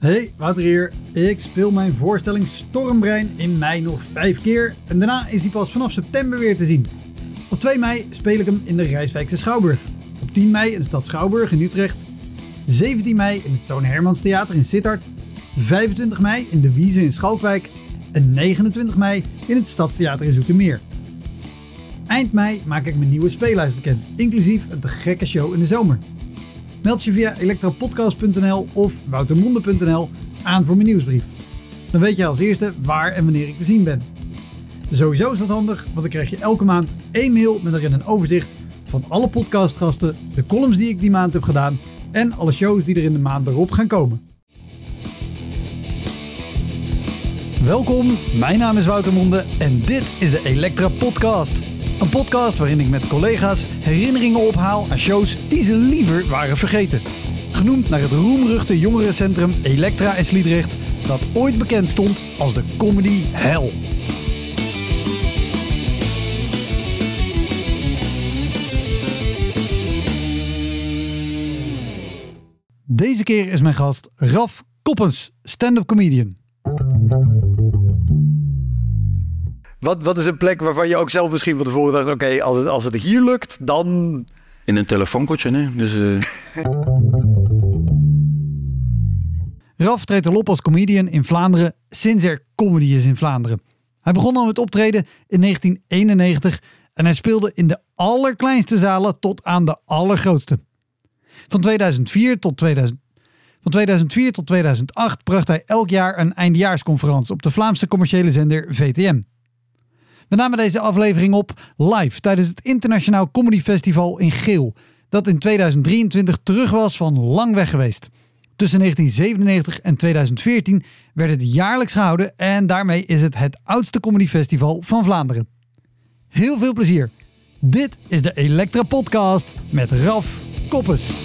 Hey, Wouter hier. Ik speel mijn voorstelling Stormbrein in mei nog 5 keer en daarna is hij pas vanaf september weer te zien. Op 2 mei speel ik hem in de Rijswijkse Schouwburg. Op 10 mei in de stad Schouwburg in Utrecht. 17 mei in het Toon Hermans Theater in Sittard. 25 mei in de Wieze in Schalkwijk. En 29 mei in het Stadstheater in Zoetermeer. Eind mei maak ik mijn nieuwe speellijst bekend, inclusief een te gekke show in de zomer. Meld je via elektrapodcast.nl of woutermonde.nl aan voor mijn nieuwsbrief. Dan weet je als eerste waar en wanneer ik te zien ben. Sowieso is dat handig, want dan krijg je elke maand 1 mail met erin een overzicht van alle podcastgasten, de columns die ik die maand heb gedaan en alle shows die er in de maand erop gaan komen. Welkom, mijn naam is Wouter Monde en dit is de Elektra Podcast. Een podcast waarin ik met collega's herinneringen ophaal aan shows die ze liever waren vergeten. Genoemd naar het roemruchte jongerencentrum Elektra in Sliedrecht, dat ooit bekend stond als de comedy hell. Deze keer is mijn gast Raf Koppens, stand-up comedian. Wat is een plek waarvan je ook zelf misschien van tevoren dacht, oké, als het hier lukt, dan... In een telefoonkotje, hè. Dus, Raf treedt al op als comedian in Vlaanderen sinds er comedy is in Vlaanderen. Hij begon al met optreden in 1991 en hij speelde in de allerkleinste zalen tot aan de allergrootste. Van 2004 tot 2008 bracht hij elk jaar een eindejaarsconferentie op de Vlaamse commerciële zender VTM. We namen deze aflevering op live tijdens het Internationaal Comedy Festival in Geel, dat in 2023 terug was van lang weg geweest. Tussen 1997 en 2014 werd het jaarlijks gehouden en daarmee is het het oudste comedyfestival van Vlaanderen. Heel veel plezier. Dit is de Elektra Podcast met Raf Koppens.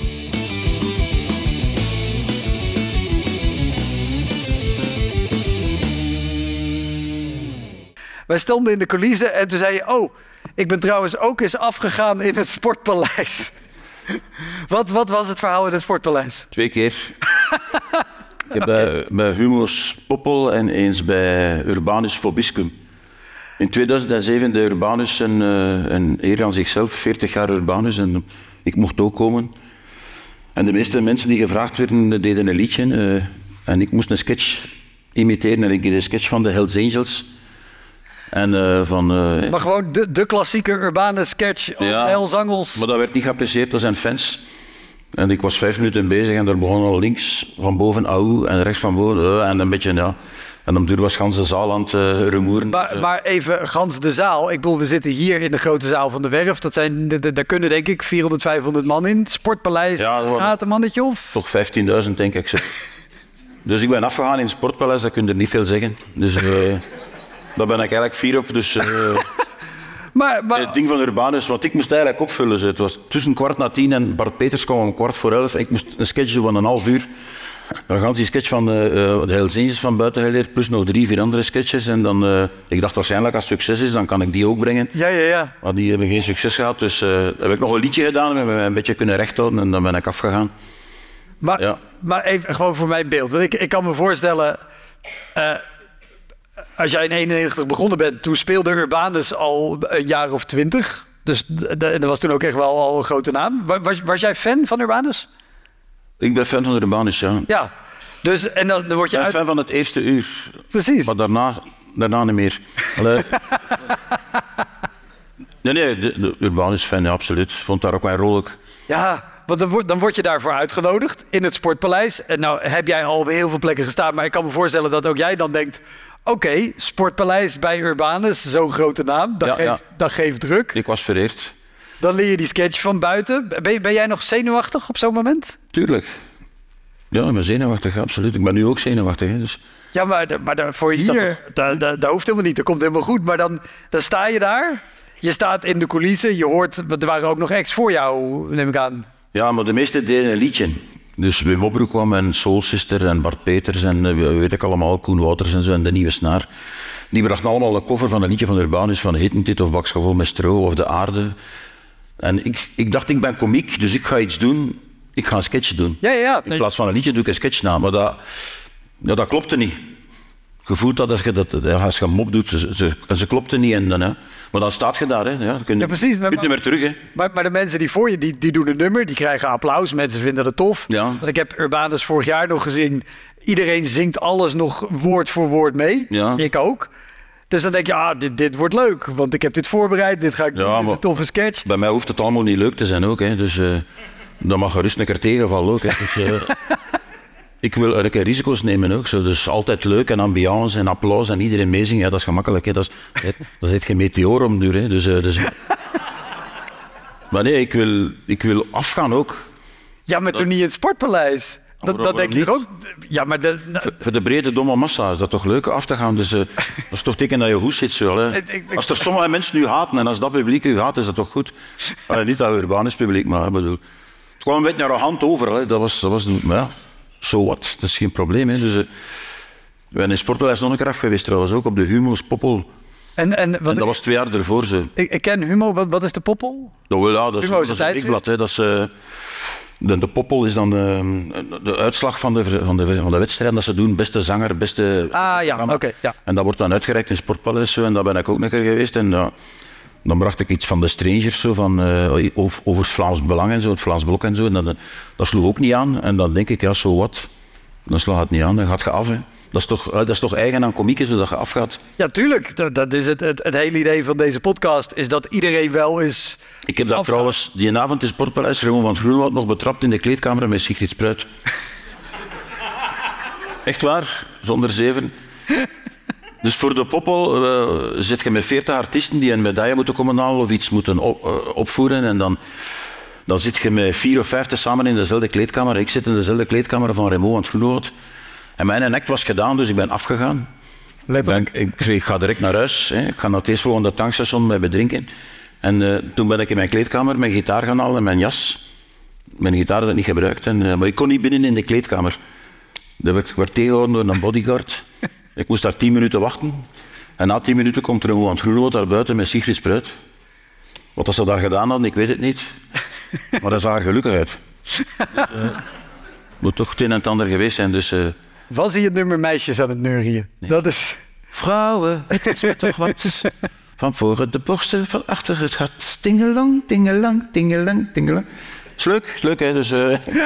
Wij stonden in de coulissen en toen zei je, oh, ik ben trouwens ook eens afgegaan in het Sportpaleis. Wat was het verhaal in het Sportpaleis? 2 keer. Ik heb bij Humo's Poppel en eens bij Urbanus Vobiscum. In 2007 de Urbanus een eer aan zichzelf, 40 jaar Urbanus, en ik mocht ook komen. En de meeste mensen die gevraagd werden, deden een liedje. En ik moest een sketch imiteren en ik deed een sketch van de Hells Angels. En, maar gewoon de klassieke urbane sketch of ja, Hells Angels. Maar dat werd niet geapprecieerd door zijn fans. En ik was 5 minuten bezig en daar begon al links van boven auw en rechts van boven en een beetje ja. En om duur was gans de zaal aan het rumoeren. Maar even gans de zaal. Ik bedoel, we zitten hier in de grote zaal van de Werf. Daar kunnen denk ik 400, 500 man in. Sportpaleis, gaat een mannetje of? Toch 15.000 denk ik. Dus ik ben afgegaan in het Sportpaleis, dat kun je er niet veel zeggen. Dus... daar ben ik eigenlijk fier op, dus maar... Het ding van Urbanus, want ik moest eigenlijk opvullen. Het was tussen 10:15 en Bart Peters kwam om 11:15. Ik moest een sketch doen van een half uur. Dan gaan ze die sketch van de Hells Angels van buiten geleerd, plus nog 3, 4 andere sketches. En dan, ik dacht waarschijnlijk als het succes is, dan kan ik die ook brengen. Ja. Maar die hebben geen succes gehad, dus heb ik nog een liedje gedaan, we hebben een beetje kunnen rechthouden en dan ben ik afgegaan. Maar even gewoon voor mijn beeld, want ik kan me voorstellen... Als jij in 91 begonnen bent, toen speelde Urbanus al een jaar of 20. Dus dat was toen ook echt wel al een grote naam. Was jij fan van Urbanus? Ik ben fan van Urbanus, ja. Ja, dus en dan word je ik ben fan van het eerste uur. Precies. Maar daarna niet meer. Nee, de Urbanus fan, ja, absoluut. Vond daar ook wel rollig. Ja, want dan word je daarvoor uitgenodigd in het Sportpaleis. En nou heb jij al op heel veel plekken gestaan, maar ik kan me voorstellen dat ook jij dan denkt... Oké, Sportpaleis bij Urbanus, zo'n grote naam, dat geeft druk. Ik was vereerd. Dan leer je die sketch van buiten. Ben jij nog zenuwachtig op zo'n moment? Tuurlijk. Ja, ik ben zenuwachtig, absoluut. Ik ben nu ook zenuwachtig. Hè, dus. Ja, maar voor hier, dat hoeft helemaal niet. Dat komt helemaal goed. Maar dan sta je daar. Je staat in de coulissen. Je hoort, er waren ook nog acts voor jou, neem ik aan. Ja, maar de meeste deden een liedje. Dus Wim Opbroek kwam en Soul Sister en Bart Peters en weet ik allemaal, Koen Wouters en zo en de Nieuwe Snaar. Die brachten allemaal een cover van een liedje van Urbanus, van Hittentit of Bakschavol met Stro of De Aarde. En ik dacht, ik ben komiek, dus ik ga iets doen. Ik ga een sketch doen. Ja. In plaats van een liedje doe ik een sketch na. Maar Ja, dat klopte niet. Je voelt dat als je een mop doet, ze klopte niet. En dan, hè. Maar dan staat je daar. Hè. Ja, kun je precies. niet meer terug. Hè. Maar de mensen die voor je, die doen een nummer, die krijgen applaus. Mensen vinden het tof. Ja. Want ik heb Urbanus vorig jaar nog gezien. Iedereen zingt alles nog woord voor woord mee. Ja. Ik ook. Dus dan denk je, dit wordt leuk. Want ik heb dit voorbereid. Dit is een toffe sketch. Bij mij hoeft het allemaal niet leuk te zijn ook. Hè. Dus dan mag gerust een keer tegenvallen ook. Hè. Dus, ik wil een keer risico's nemen ook. Zo. Dus altijd leuk en ambiance en applaus en iedereen meezingen. Ja, dat is gemakkelijk. Hè. Dat is geen meteor om duur. Hè. Dus. Maar nee, ik wil afgaan ook. Ja, maar toen niet in het Sportpaleis. Dat denk je ook. Ja, maar voor de brede domme massa is dat toch leuk af te gaan. Dus dat is toch teken dat je goed zit. Zo, hè. Als er sommige mensen nu haten en als dat publiek u haat, is dat toch goed? Niet dat Urbanus publiek, maar ik bedoel. Het kwam een beetje arrogant over. Hè. Dat was maar ja, so what. Dat is geen probleem. Hè. Dus, we zijn in Sportpaleis nog een keer af geweest trouwens, ook op de Humo's Poppel. En dat was 2 jaar ervoor. Ik ken Humo, wat is de Poppel? Dat is een weekblad. Hè. Dat is, de Poppel is dan de uitslag van de wedstrijd dat ze doen. Beste zanger, beste... oké. Ja. En dat wordt dan uitgereikt in Sportpaleis. En daar ben ik ook een keer geweest. En dan bracht ik iets van de Strangers, zo, over het Vlaams Belang en zo, het Vlaams Blok en zo. En dat sloeg ook niet aan. En dan denk ik, ja, so what? Dan slaat het niet aan, dan gaat je af. Hè. Dat is toch eigen aan komieken, zodat je afgaat? Ja, tuurlijk. Dat is het hele idee van deze podcast, is dat iedereen wel is... Ik heb dat trouwens, die avond in Sportpaleis, Raymond van Groenewald nog betrapt in de kleedkamer met Sigrid Spruit. Echt waar, zonder zeven. Dus voor de Poppel zit je met 40 artiesten die een medaille moeten komen halen of iets moeten opvoeren. En dan zit je met 4 of 5 samen in dezelfde kleedkamer. Ik zit in dezelfde kleedkamer van Raymond van Groenewald. En mijn act was gedaan, dus ik ben afgegaan. Letterlijk. Ik ga direct naar huis. Hè. Ik ga naar het eerstvolgende tankstation met bedrinken. En toen ben ik in mijn kleedkamer mijn gitaar gaan halen en mijn jas. Mijn gitaar had ik niet gebruikt. Maar ik kon niet binnen in de kleedkamer. Ik werd tegengehouden door een bodyguard. Ik moest daar 10 minuten wachten. En na 10 minuten komt er een van Groenewald daar buiten met Sigrid Spruit. Wat ze daar gedaan hadden, ik weet het niet. Maar dat zag er gelukkig uit. Dus, moet toch het een en het ander geweest zijn. Dus, was hij het nummer Meisjes aan het neurien? Nee. Dat is... Vrouwen, het is me toch wat. Van voren de borsten, van achter het hart. Tingelang, tingelang, tingelang, tingelang. Is leuk hè. Dus,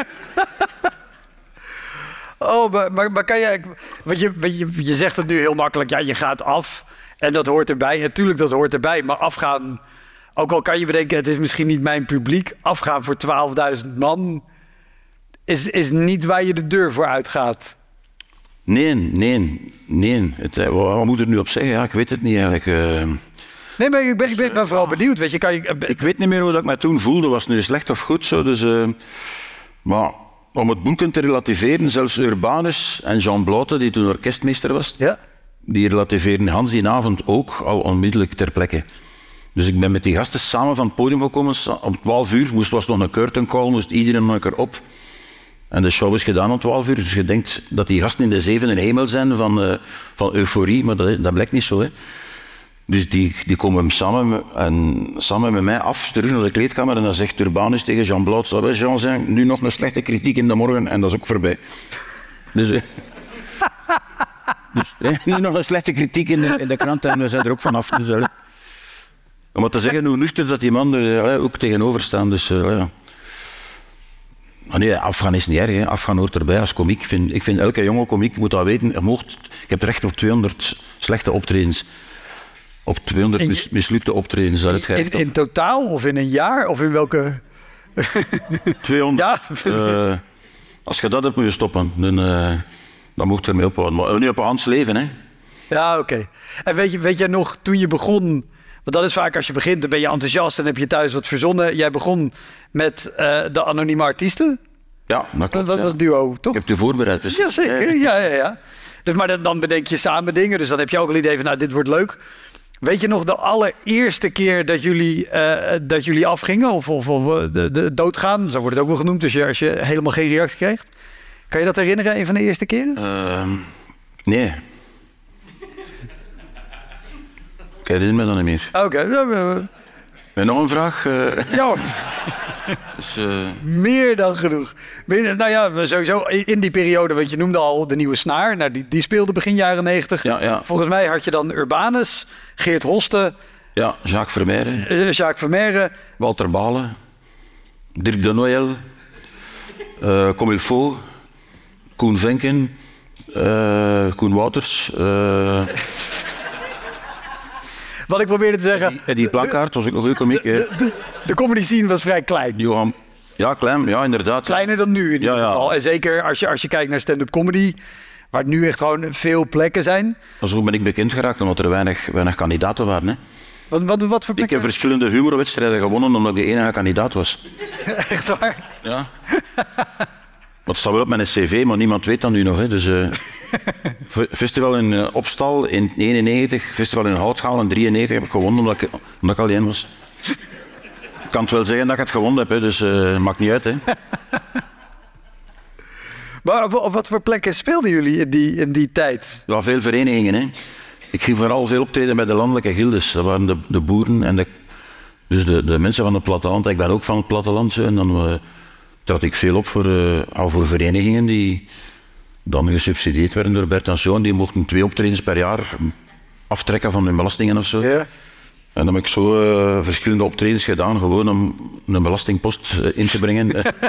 Oh, maar kan je... Je zegt het nu heel makkelijk. Ja, je gaat af en dat hoort erbij. Natuurlijk, dat hoort erbij. Maar afgaan, ook al kan je bedenken, het is misschien niet mijn publiek. Afgaan voor 12.000 man is niet waar je de deur voor uitgaat. Nee. Wat moet ik er nu op zeggen? Ja, ik weet het niet eigenlijk. Nee, maar ik ben vooral benieuwd. Weet je, ik weet niet meer hoe ik me toen voelde. Was het nu slecht of goed? Zo, dus, maar om het boeken te relativeren, zelfs Urbanus en Jean Blote, die toen orkestmeester was, ja? die relativeren Hans die avond ook al onmiddellijk ter plekke. Dus ik ben met die gasten samen van het podium gekomen. Om 12 uur was nog een curtain call, moest iedereen nog een keer op. En de show is gedaan om 12 uur. Dus je denkt dat die gasten in de zevende hemel zijn van euforie, maar dat blijkt niet zo. Hè. Dus die komen samen met mij af, terug naar de kleedkamer. En dan zegt Urbanus tegen Jean Bloot, zou wij Jean zijn, nu nog een slechte kritiek in de morgen. En dat is ook voorbij. Dus nu nog een slechte kritiek in de krant en we zijn er ook vanaf. Dus, om te zeggen hoe nuchter dat die man er ook tegenover staan. Dus, ja. Maar nee, afgaan is niet erg. Hè. Afgaan hoort erbij als komiek. Ik vind elke jonge komiek moet dat weten. Ik heb recht op 200 slechte optredens. Op 200 mislukte optredens. In totaal? Of in een jaar? Of in welke... 200. Ja. Als je dat hebt, moet je stoppen. Dan moet je ermee ophouden. Maar niet op een Hans leven, hè. Ja, oké. En weet je nog, toen je begon... Want dat is vaak als je begint, dan ben je enthousiast en heb je thuis wat verzonnen. Jij begon met de anonieme artiesten. Ja, dat klopt. Dat was een duo, toch? Ik heb je voorbereid, precies. Ja, zeker. Ja. Dus, maar dan bedenk je samen dingen. Dus dan heb je ook al het idee van, nou, dit wordt leuk. Weet je nog de allereerste keer dat jullie afgingen? Of de doodgaan? Zo wordt het ook wel genoemd. Dus als je helemaal geen reactie krijgt. Kan je dat herinneren, een van de eerste keren? Nee. Ik herinner me dan niet meer. Oké. En nog een vraag? Ja hoor. Dus, Meer dan genoeg. Nou ja, sowieso in die periode, want je noemde al de Nieuwe Snaar. Nou, die speelde begin jaren 90. Ja. Volgens mij had je dan Urbanus, Geert Hoste. Ja, Jacques Vermeire. Walter Balen. Dirk de Noël. Comme il faut. Koen Venken. Koen Wouters. Wat ik probeerde te zeggen... Eddie Plankaart was ook nog heel komiek. De comedy scene was vrij klein. Johan... Ja, klein, ja, inderdaad. Kleiner dan nu in ieder geval. En zeker als je kijkt naar stand-up comedy... waar nu echt gewoon veel plekken zijn. Zo ben ik bekend geraakt, omdat er weinig kandidaten waren. Hè. Wat voor plekken? Ik heb verschillende humorwedstrijden gewonnen, omdat ik de enige kandidaat was. Echt waar? Ja. Dat staat wel op mijn cv, maar niemand weet dat nu nog. Hè. Dus, festival in Opstal in 91, festival in Houtschaal in 93 heb ik gewonnen, omdat ik alleen was. Ik kan het wel zeggen dat ik het gewonnen heb, hè, dus maakt niet uit. Hè. Maar op wat voor plekken speelden jullie in die tijd? Ja, veel verenigingen. Hè. Ik ging vooral veel optreden bij de landelijke gildes. Dat waren de boeren en de mensen van het platteland. Ik ben ook van het platteland. En dan trad ik veel op voor verenigingen die dan gesubsidieerd werden door Bert en Zoon. Die mochten 2 optredens per jaar aftrekken van hun belastingen of zo. Ja. En dan heb ik zo verschillende optredens gedaan, gewoon om een belastingpost in te brengen.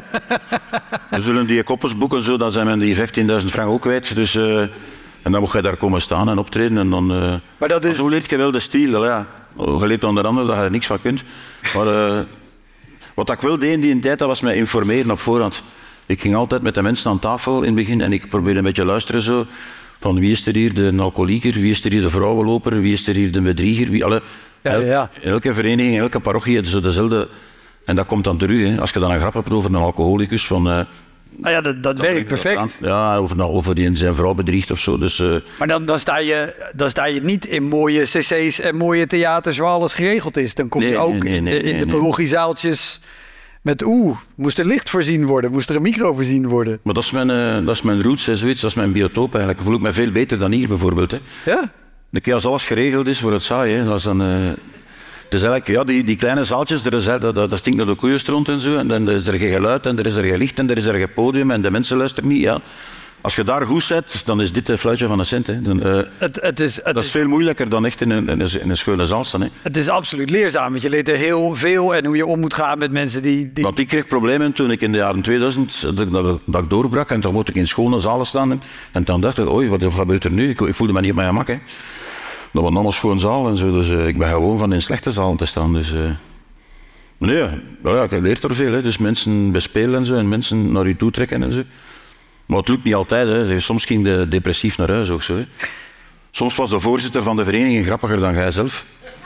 We zullen die koppels boeken, zo, dan zijn we die 15.000 frank ook kwijt. Dus, en dan moet je daar komen staan en optreden. En dan, maar dat is... Zo leert je wel de stijl. Ja. Je leert onder andere dat je er niks van kunt. Maar wat ik wel deed in die tijd, dat was mij informeren op voorhand. Ik ging altijd met de mensen aan tafel in het begin en ik probeerde een beetje luisteren zo. Van wie is er hier de alcoholieker, wie is er hier de vrouwenloper, wie is er hier de bedrieger, elke vereniging, elke parochie heeft zo dezelfde. En dat komt dan terug. Hè. Als je dan een grap hebt over een alcoholicus van... dat werkt perfect. Ja, over die zijn vrouw bedriegt of zo. Dus, maar dan sta je niet in mooie cc's en mooie theaters waar alles geregeld is. Dan kom je ook in de parochiezaaltjes met moest er licht voorzien worden, moest er een micro voorzien worden. Maar dat is mijn roots, zoiets, dat is mijn biotoop eigenlijk. Voel ik me veel beter dan hier bijvoorbeeld. Hè. Ja? De keer als alles geregeld is, wordt het saai. Hè. Dat is dan... Het is eigenlijk, die kleine zaaltjes, dat stinkt naar de koeienstront en zo. En dan is er geen geluid en er is er geen licht en er is er geen podium en de mensen luisteren niet. Ja. Als je daar goed zit, dan is dit het fluitje van een cent. Hè. Dan, dat is veel moeilijker dan echt in een schone zaal staan. Hè. Het is absoluut leerzaam, want je leert er heel veel en hoe je om moet gaan met mensen die... Want ik kreeg problemen toen ik in de jaren 2000 dat ik doorbrak en toen moest ik in schone zalen staan. En dan dacht ik, oei, wat gebeurt er nu? Ik voelde me niet op mijn gemak. Hè. Dat was allemaal schoon zaal en zo, dus ik ben gewoon van in slechte zalen te staan. Dus, nee, je leert er veel, hè. Dus mensen bespelen en zo en mensen naar je toe trekken en zo. Maar het lukt niet altijd, hè. Soms ging je depressief naar huis ook zo. Hè. Soms was de voorzitter van de vereniging grappiger dan jij zelf.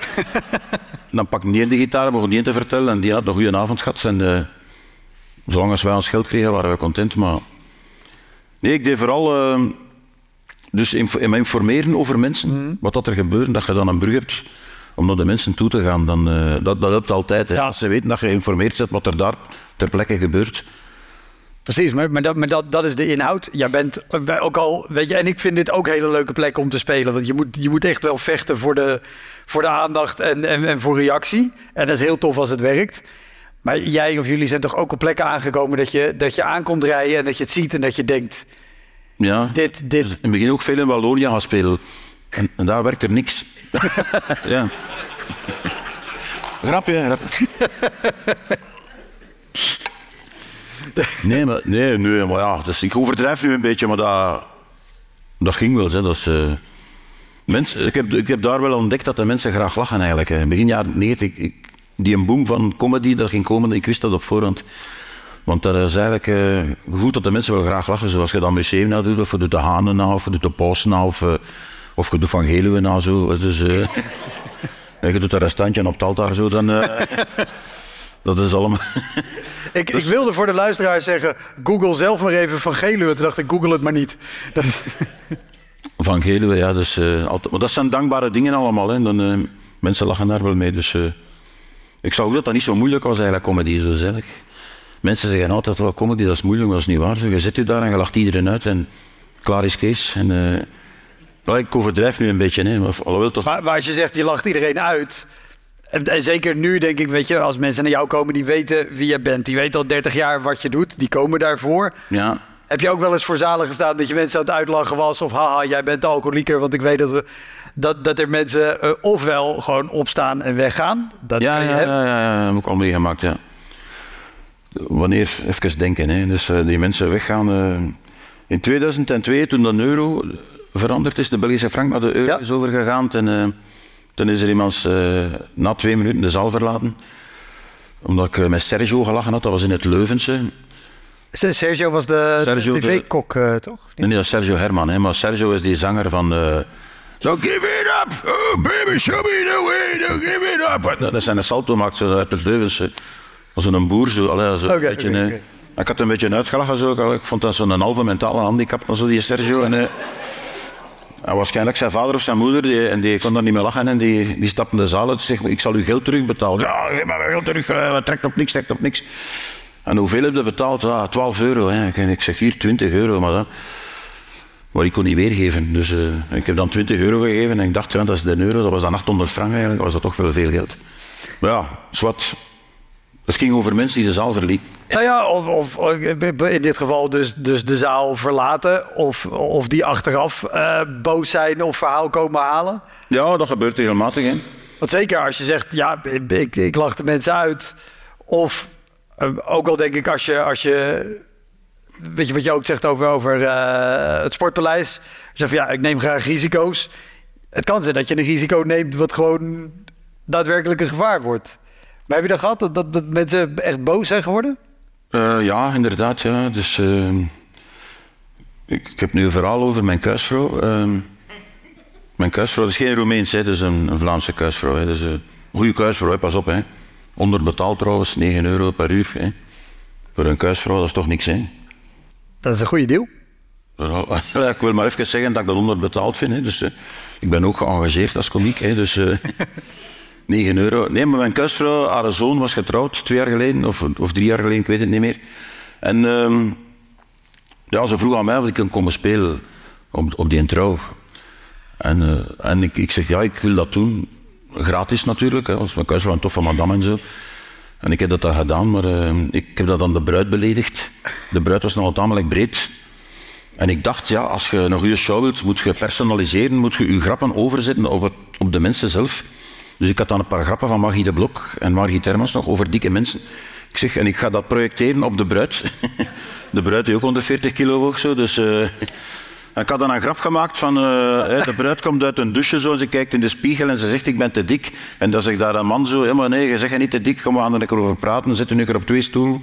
Dan pakte die in de gitaar, begon die in te vertellen en die had een goede avond gehad. En, zolang als wij ons geld kregen, waren we content. Maar nee, ik deed vooral... Dus informeren over mensen, wat dat er gebeurt, dat je dan een brug hebt om naar de mensen toe te gaan, dan, dat helpt altijd. Hè. Ja. Als ze weten dat je geïnformeerd bent wat er daar ter plekke gebeurt. Precies, maar dat is de inhoud. Jij bent ook al, weet je, en ik vind dit ook een hele leuke plek om te spelen, want je moet echt wel vechten voor de aandacht en voor reactie. En dat is heel tof als het werkt. Maar jij of jullie zijn toch ook op plekken aangekomen dat je aankomt rijden en dat je het ziet en dat je denkt... Ja, dit. Dus in het begin ook veel in Wallonia gaan spelen. En daar werkt er niks. Ja. Grapje. Nee, maar ja, dus ik overdrijf nu een beetje, maar dat ging wel. Hè. Dat is, mensen, ik heb daar wel ontdekt dat de mensen graag lachen eigenlijk. Hè. Begin jaren 90, die een boom van comedy dat ging komen, ik wist dat op voorhand. Want dat is eigenlijk gevoeld dat de mensen wel graag lachen. Zoals je dan museum na doet, of je doet de Hanen na, of je doet de Paus na, of je doet Van Geluwe na. Zo. Dus, en je doet een restantje op het altaar zo, dan... dat is allemaal... Ik wilde voor de luisteraars zeggen, Google zelf maar even Van Geluwe. Toen dacht ik, Google het maar niet. Van Geluwe, ja. Dus, altijd, maar dat zijn dankbare dingen allemaal. Hè. Dan, mensen lachen daar wel mee. Dus, ik zag ook dat niet zo moeilijk was eigenlijk, comedy. Zo gezellig. Mensen zeggen altijd, wel comedy, dat is moeilijk, maar dat is niet waar. Je zit je daar en je lacht iedereen uit en klaar is Kees. En, ik overdrijf nu een beetje, hè, maar alhoewel toch... Maar als je zegt, je lacht iedereen uit... En zeker nu denk ik, weet je, als mensen naar jou komen die weten wie je bent. Die weten al 30 jaar wat je doet. Die komen daarvoor. Ja. Heb je ook wel eens voor zalen gestaan dat je mensen aan het uitlachen was? Of haha, jij bent de alcoholieker. Want ik weet dat er mensen ofwel gewoon opstaan en weggaan. Dat Ja, dat heb ik al meegemaakt, ja. Wanneer, even denken, hè. Dus die mensen weggaan. In 2002, toen de euro veranderd is, de Belgische frank naar de euro is overgegaan. Toen is er iemand na 2 minuten de zaal verlaten. Omdat ik met Sergio gelachen had, dat was in het Leuvense. Sergio was de tv-kok, toch? Nee, dat is Sergio Herman, hè. Maar Sergio is die zanger van... So give it up, oh baby, show me the way, don't give it up. Dat zijn een salto maakt zo uit het Leuvense. Als een boer, zo. Okay. Ik had een beetje uitgelachen, zo. Ik vond dat zo'n halve mentale handicap, zo, die Sergio. En waarschijnlijk zijn vader of zijn moeder, die kon daar niet meer lachen en die stapte de zaal uit en zegt, ik zal uw geld terugbetalen. Ja, geef maar mijn geld terug, trekt op niks. En hoeveel heb je betaald? Ja, 12 euro. Hè. Ik zeg hier 20 euro, maar ik kon niet weergeven. Dus ik heb dan 20 euro gegeven en ik dacht, ja, dat is de euro, dat was dan 800 frank eigenlijk, was dat toch wel veel geld. Maar ja, zwart. Het ging over mensen die de zaal verlieten. Nou ja, of in dit geval dus de zaal verlaten. Of die achteraf boos zijn of verhaal komen halen. Ja, dat gebeurt regelmatig. Hè. Want zeker als je zegt, ja, ik lach de mensen uit. Of ook al denk ik als je weet je wat je ook zegt over het sportpaleis. Je zegt van, ja, ik neem graag risico's. Het kan zijn dat je een risico neemt wat gewoon daadwerkelijk een gevaar wordt. Maar heb je dat gehad, dat mensen echt boos zijn geworden? Ja, inderdaad. Ja. Dus, ik heb nu een verhaal over mijn kuisvrouw. Mijn kuisvrouw is geen Roemeens, hè, dus een Vlaamse kuisvrouw. Hè. Dus, een goede kuisvrouw, hè, pas op. Hè. Onderbetaald trouwens, 9 euro per uur. Hè. Voor een kuisvrouw, dat is toch niks, hè? Dat is een goede deal. Ik wil maar even zeggen dat ik dat onderbetaald vind. Hè. Dus, ik ben ook geëngageerd als komiek. Hè, dus, 9 euro. Nee, maar mijn kuisvrouw, haar zoon was getrouwd 2 jaar geleden, of 3 jaar geleden, ik weet het niet meer. En ja, ze vroeg aan mij of ik kon komen spelen op die trouw. En ik zeg, ja, ik wil dat doen. Gratis natuurlijk, hè, want mijn kuisvrouw een toffe madame en zo. En ik heb dat dan gedaan, maar ik heb dat aan de bruid beledigd. De bruid was nogal tamelijk breed. En ik dacht, ja, als je een goede show wilt, moet je personaliseren, moet je je grappen overzetten op de mensen zelf. Dus ik had dan een paar grappen van Magie de Blok en Margriet Hermans nog over dikke mensen. Ik zeg, en ik ga dat projecteren op de bruid. De bruid die ook 140 kilo woog zo, dus... ik had dan een grap gemaakt van... de bruid komt uit een douche zo en ze kijkt in de spiegel en ze zegt, ik ben te dik. En dan zegt daar een man zo, maar nee, je zegt niet te dik, kom, we gaan er een keer over praten, we zitten nu een keer op 2 stoelen.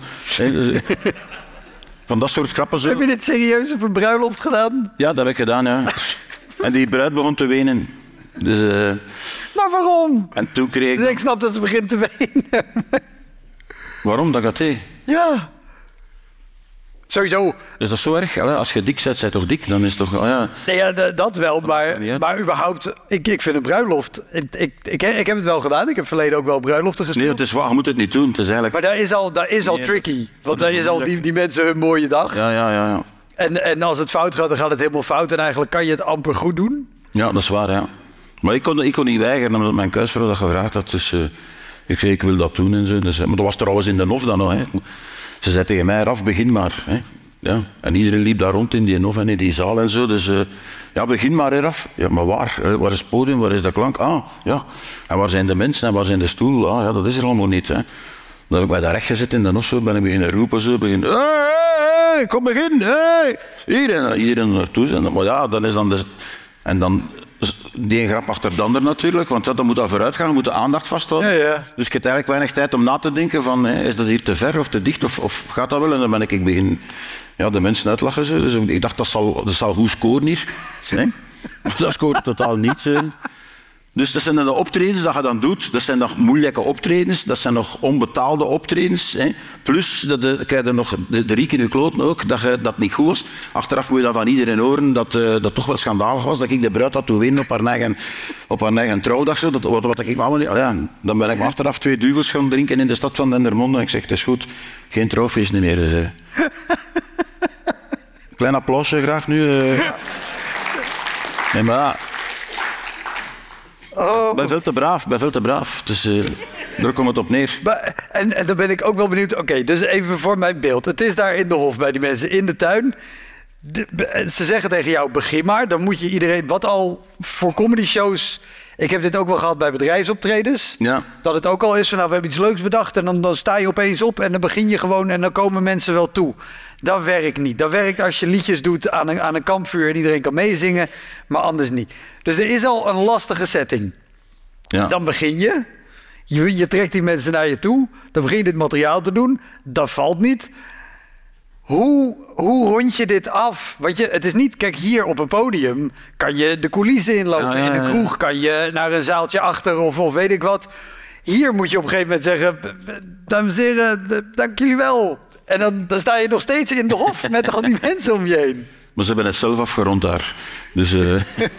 Van dat soort grappen zo. Heb je dit serieus op een bruiloft gedaan? Ja, dat heb ik gedaan, ja. En die bruid begon te wenen. Dus, maar waarom? En toen kreeg ik... Ik snap dat ze begint te wenen. Waarom? Dat gaat hij. Ja. Sowieso. Is dat zo erg? Als je dik bent, zij toch dik? Dan is het toch... Oh ja. Nee, ja, dat wel, maar überhaupt... Ik vind een bruiloft... Ik heb het wel gedaan. Ik heb verleden ook wel bruiloften gespeeld. Nee, het is waar, je moet het niet doen. Het is eigenlijk... Maar dat is al tricky. Want daar is al die mensen hun mooie dag. Ja. En als het fout gaat, dan gaat het helemaal fout. En eigenlijk kan je het amper goed doen. Ja, dat is waar, ja. Maar ik kon niet weigeren, omdat mijn kuisvrouw dat gevraagd had. Dus ik zei, ik wil dat doen en zo. Dus, maar dat was trouwens in de Hof dan nog. Hè. Ze zei tegen mij, Raf, begin maar. Hè. Ja. En iedereen liep daar rond in die Hof en in die zaal en zo. Dus ja, begin maar, hè, Raf. Ja, maar waar? Waar is het podium? Waar is de klank? Ah, ja. En waar zijn de mensen en waar zijn de stoelen? Ah, ja, dat is er allemaal niet. Hè. Dan heb ik mij daar recht gezet in de Hof, zo ben ik beginnen roepen. Zo, hey, kom begin. Hey. Iedereen naartoe. Maar ja, dan is dan de... En dan... Die een grap achter de ander natuurlijk, want dan moet dat vooruit gaan, je moet de aandacht vasthouden. Ja. Dus ik heb eigenlijk weinig tijd om na te denken van, is dat hier te ver of te dicht of gaat dat wel? En dan ben ik begin de mensen uitlachen. Zo. Dus ik dacht, dat zal goed scoren hier. Nee? Dat scoort totaal niet. Dus dat zijn dan de optredens dat je dan doet. Dat zijn nog moeilijke optredens. Dat zijn nog onbetaalde optredens. Hè. Plus, krijg je nog de riek in je kloten ook, dat niet goed was. Achteraf moet je dat van iedereen horen, dat toch wel schandalig was. Dat ik de bruid had wenen op haar eigen trouwdag. Zo. Wat ik allemaal niet... Ja, dan ben ik me achteraf 2 duvels gaan drinken in de stad van Dendermonde. En ik zeg, het is goed, geen trouwfeest meer. Dus, klein applausje graag nu. Nee, maar... Ik ben veel te braaf. Dus daar komt het op neer. En dan ben ik ook wel benieuwd. Oké, dus even voor mijn beeld. Het is daar in de hof bij die mensen in de tuin. Ze zeggen tegen jou, begin maar. Dan moet je iedereen... Wat al voor comedy shows... Ik heb dit ook wel gehad bij bedrijfsoptredens. Ja. Dat het ook al is van, nou, we hebben iets leuks bedacht... en dan sta je opeens op en dan begin je gewoon... en dan komen mensen wel toe. Dat werkt niet. Dat werkt als je liedjes doet aan een kampvuur... en iedereen kan meezingen, maar anders niet. Dus er is al een lastige setting. Ja. Dan begin je. Je trekt die mensen naar je toe. Dan begin je dit materiaal te doen. Dat valt niet. Hoe rond je dit af? Want het is niet... Kijk, hier op een podium kan je de coulissen inlopen. Ja. In een kroeg kan je naar een zaaltje achter of weet ik wat. Hier moet je op een gegeven moment zeggen... Dames en heren, dank jullie wel. En dan sta je nog steeds in de hof met al die mensen om je heen. Maar ze hebben het zelf afgerond daar. Dus ze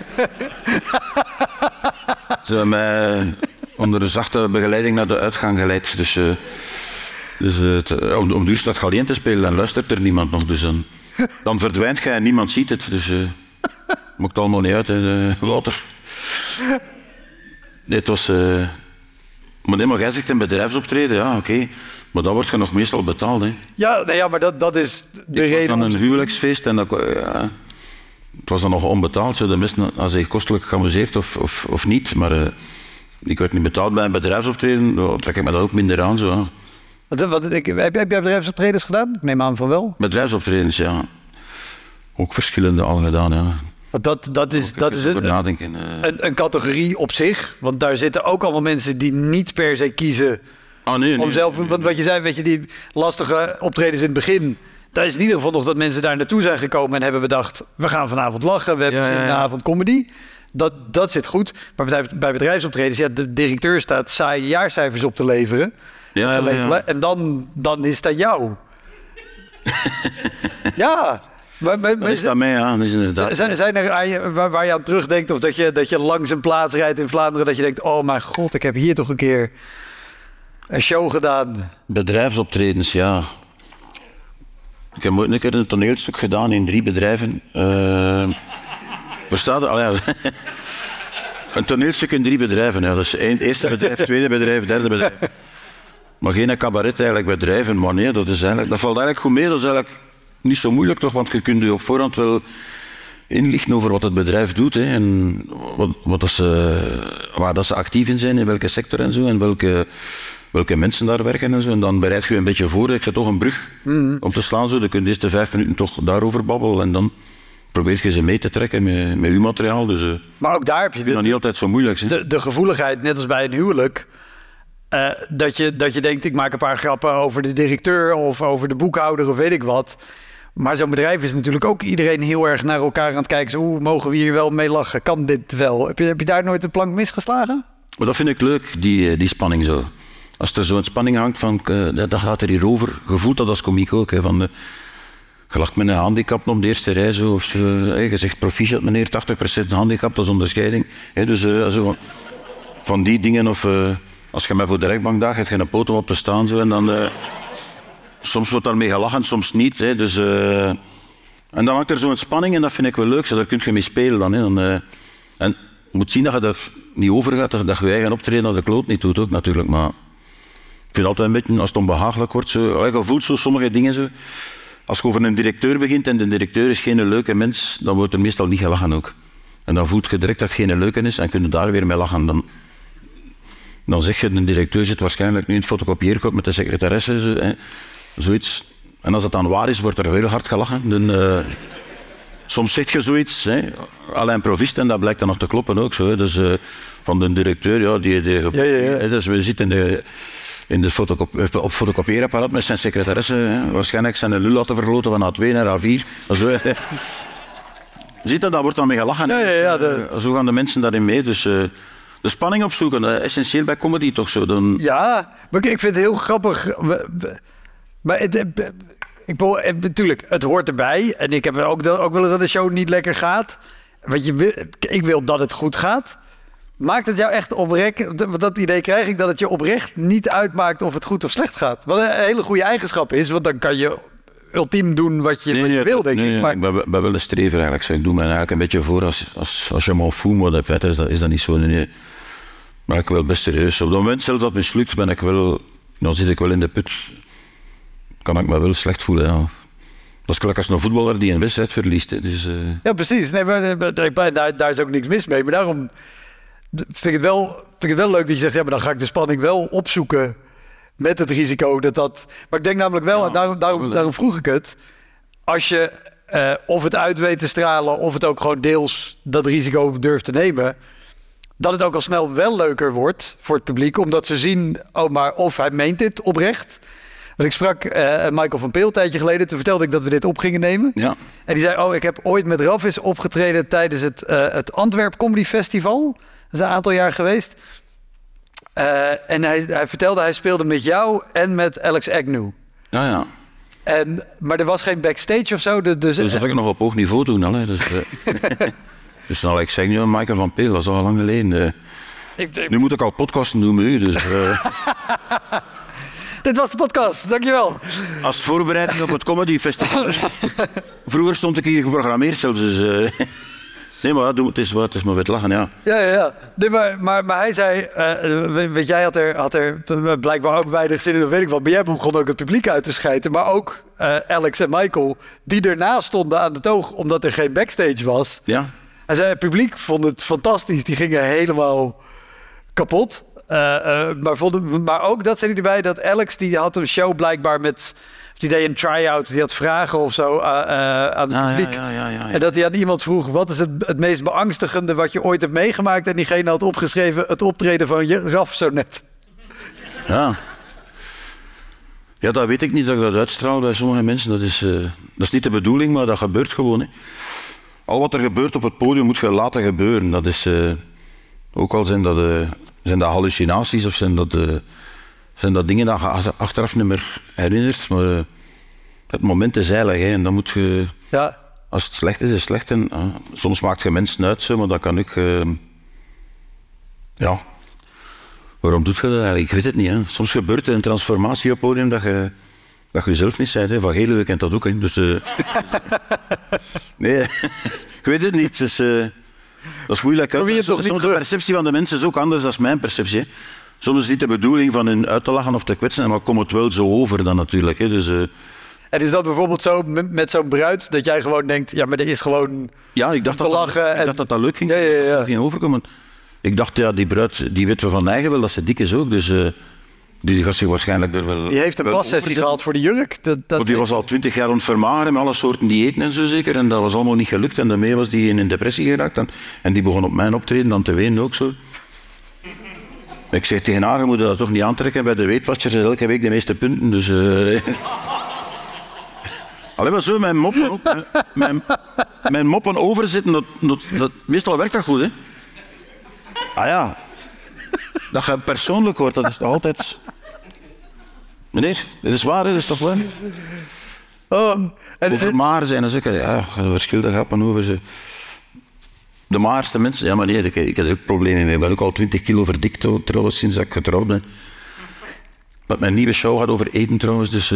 hebben mij onder een zachte begeleiding naar de uitgang geleid. Om duur staat Galien te spelen en luistert er niemand nog. Dus dan verdwijnt jij en niemand ziet het. Dus maakt allemaal niet uit, Wouter. Nee, het was... maar jij zegt een bedrijfsoptreden, ja, oké. Maar dan word je nog meestal betaald, hè. Ja, maar dat is de reden. Van een huwelijksfeest en het was dan nog onbetaald. De mensen hadden zich kostelijk geamuseerd of niet. Maar ik werd niet betaald bij een bedrijfsoptreden. Dan trek ik me dat ook minder aan. Zo, ja. Heb jij bedrijfsoptredens gedaan? Ik neem aan van wel. Bedrijfsoptredens, ja. Ook verschillende al gedaan, ja. Dat is een categorie op zich. Want daar zitten ook allemaal mensen die niet per se kiezen... om zelf, want wat je zei, weet je, die lastige optredens in het begin... Daar is in ieder geval nog dat mensen daar naartoe zijn gekomen... en hebben bedacht, we gaan vanavond lachen, we hebben een avond comedy. Dat zit goed. Maar bij bedrijfsoptredens, de directeur staat saaie jaarcijfers op te leveren. En dan is dat jou. Ja. Dat is dat mee, ja. Dat is inderdaad. Zijn er waar je aan terugdenkt... of dat je langs een plaats rijdt in Vlaanderen... dat je denkt, oh mijn god, ik heb hier toch een keer... een show gedaan. Bedrijfsoptredens, ja. Ik heb ooit een keer een toneelstuk gedaan in 3 bedrijven. Verstaat je? Ja. Een toneelstuk in 3 bedrijven. Ja. Dat is eerste bedrijf, tweede bedrijf, derde bedrijf. Maar geen cabaret eigenlijk bedrijven. Maar nee, dat valt eigenlijk goed mee. Dat is eigenlijk niet zo moeilijk toch, want je kunt je op voorhand wel inlichten over wat het bedrijf doet. Hè, en waar dat ze actief in zijn, in welke sector en zo. En welke mensen daar werken en zo. En dan bereid je je een beetje voor. Ik zet toch een brug om te slaan. Zo. Dan kun je de eerste 5 minuten toch daarover babbelen. En dan probeer je ze mee te trekken met uw materiaal. Dus, maar ook daar heb je nog niet altijd zo moeilijk. De gevoeligheid, net als bij een huwelijk. Dat je denkt, ik maak een paar grappen over de directeur of over de boekhouder of weet ik wat. Maar zo'n bedrijf is natuurlijk ook iedereen heel erg naar elkaar aan het kijken. Zo, hoe mogen we hier wel mee lachen? Kan dit wel? Heb je daar nooit de plank misgeslagen? Maar dat vind ik leuk, die spanning zo. Als er zo'n spanning hangt van, dat gaat er hier over. Je voelt dat als komiek ook. Hè, van, je lacht met een handicap op de eerste rij. Zo, of je zegt proficiat meneer, 80% handicap, dat is onderscheiding. Hè, dus van die dingen. Of als je mij voor de rechtbank daagt, heb je een poot om op te staan. Zo, en dan, soms wordt daarmee gelachen, soms niet. Hè, dus, en dan hangt er zo'n spanning en dat vind ik wel leuk. Zo, daar kun je mee spelen dan. Hè, en je moet zien dat je er niet over gaat. Dat je eigen optreden naar de kloot niet doet ook natuurlijk. Maar ik vind het altijd een beetje, als het onbehagelijk wordt, zo, je voelt zo sommige dingen zo. Als je over een directeur begint en de directeur is geen leuke mens, dan wordt er meestal niet gelachen ook. En dan voelt je direct dat het geen leuke is en kun je daar weer mee lachen. Dan zeg je, de directeur zit waarschijnlijk nu in het fotocopieerkop met de secretaresse, zoiets. En als het dan waar is, wordt er heel hard gelachen. Dan, soms zeg je zoiets, Alain Provist, en dat blijkt dan nog te kloppen ook. Zo, dus, van de directeur, ja. Dus we zitten op fotocopieerapparaat met zijn secretaresse. Waarschijnlijk zijn lul laten verloten van A2 naar A4. Zo, ziet dat, daar wordt dan mee gelachen. Zo gaan de mensen daarin mee. Dus de spanning opzoeken, essentieel bij comedy toch zo. Dan... Ja, maar ik vind het heel grappig. Maar natuurlijk, het hoort erbij. En ik heb ook wel eens dat de show niet lekker gaat. Want ik wil dat het goed gaat. Maakt het jou echt oprecht, dat idee krijg ik, dat het je oprecht niet uitmaakt of het goed of slecht gaat? Wat een hele goede eigenschap is, want dan kan je ultiem doen wat je wil, denk ik. Maar... Ik ben wel een strever eigenlijk. Ik doe me eigenlijk een beetje voor als je m'en fout, maar dat is dat niet zo. Nee. ben ik wel best serieus. Op het moment zelf dat het mislukt, dan zit ik wel in de put. Kan ik me wel slecht voelen, ja. Dat is gelijk als een voetballer die een wedstrijd verliest. Hè. Dus, Ja, precies. Nee, maar daar is ook niks mis mee. Maar daarom vind ik het wel leuk dat je zegt... ja, maar dan ga ik de spanning wel opzoeken met het risico dat... Maar ik denk namelijk wel, en daarom vroeg ik het... als je of het uit weet te stralen... of het ook gewoon deels dat risico durft te nemen... dat het ook al snel wel leuker wordt voor het publiek... omdat ze zien, maar of hij meent dit oprecht... Want ik sprak Michael van Peel een tijdje geleden. Toen vertelde ik dat we dit op gingen nemen. Ja. En die zei, ik heb ooit met Rafis opgetreden... tijdens het Antwerp Comedy Festival. Dat is een aantal jaar geweest. En hij vertelde, hij speelde met jou en met Alex Agnew. Ja. Maar er was geen backstage of zo. Dus dat heb ik nog op hoog niveau toen al. Hè. Dus Alex Agnew en Michael van Peel, dat is al lang geleden. Nu moet ik al podcasten doen met u, dus... Dit was de podcast, dankjewel. Als voorbereiding op het Comedy Festival. Vroeger stond ik hier geprogrammeerd zelfs. Dus, nee, maar het is maar wat lachen, ja. Ja. Nee, maar hij zei... weet jij had er blijkbaar ook weinig zin in, dat weet ik wel. Maar jij begon ook het publiek uit te schijten. Maar ook Alex en Michael, die ernaast stonden aan de toog... omdat er geen backstage was. Ja. Hij zei, het publiek vond het fantastisch. Die gingen helemaal kapot... maar ook, dat zei hij erbij, dat Alex die had een show blijkbaar met... die deed een try-out, die had vragen of zo aan het publiek. Ja. En dat hij aan iemand vroeg, wat is het meest beangstigende wat je ooit hebt meegemaakt? En diegene had opgeschreven, het optreden van Raf zo net. Ja, dat weet ik niet, dat ik dat uitstraal bij sommige mensen. Dat is niet de bedoeling, maar dat gebeurt gewoon. Hè. Al wat er gebeurt op het podium moet je laten gebeuren. Dat is, ook al zijn dat hallucinaties of zijn dat dingen dat je achteraf niet meer herinnert. Maar het moment is heilig, hè, en dan moet je... Ja. Als het slecht is, is het slecht. En, soms maakt je mensen uit, zo, maar dat kan ik... ja. Waarom doet je dat eigenlijk? Ik weet het niet. Hè. Soms gebeurt er een transformatie op het podium dat je zelf niet bent. Hè. Van Geluwe kent dat ook. Hè. Dus, nee, ik weet het niet. Dus, dat is moeilijk. Soms de perceptie van de mensen is ook anders dan mijn perceptie. Hè. Soms is het niet de bedoeling van hun uit te lachen of te kwetsen, maar komt het wel zo over dan natuurlijk. Hè. Dus, en is dat bijvoorbeeld zo met zo'n bruid, dat jij gewoon denkt, ja, maar er is gewoon ik dacht te lachen. Ik dacht dat leuk ging. Ja. Dat ging overkomen. Ik dacht, ja, die bruid, die weet wel van eigen wel dat ze dik is ook, dus die gaat zich waarschijnlijk er wel... Die heeft een passessie gehad voor de jurk. Die was al 20 jaar aan het vermageren met alle soorten diëten en zo zeker, en dat was allemaal niet gelukt. En daarmee was die in een depressie geraakt. En die begon op mijn optreden dan te wenen ook zo. Ik zeg tegen haar, je moet dat toch niet aantrekken. Bij de Weight Watchers elke week de meeste punten, dus... Alleen maar zo, mijn moppen overzetten, dat, meestal werkt dat goed, hè. Ah ja, dat je persoonlijk wordt, dat is toch altijd... Meneer, dit is waar, hè, dat is toch waar? Over maar zijn, dan zeg ik, ja, verschillende grappen over ze. De maarste mensen, ja maar nee, ik heb er ook problemen mee. Ik ben ook al 20 kilo verdikt trouwens, sinds dat ik getrouwd ben. Wat mijn nieuwe show gaat over eten trouwens, dus...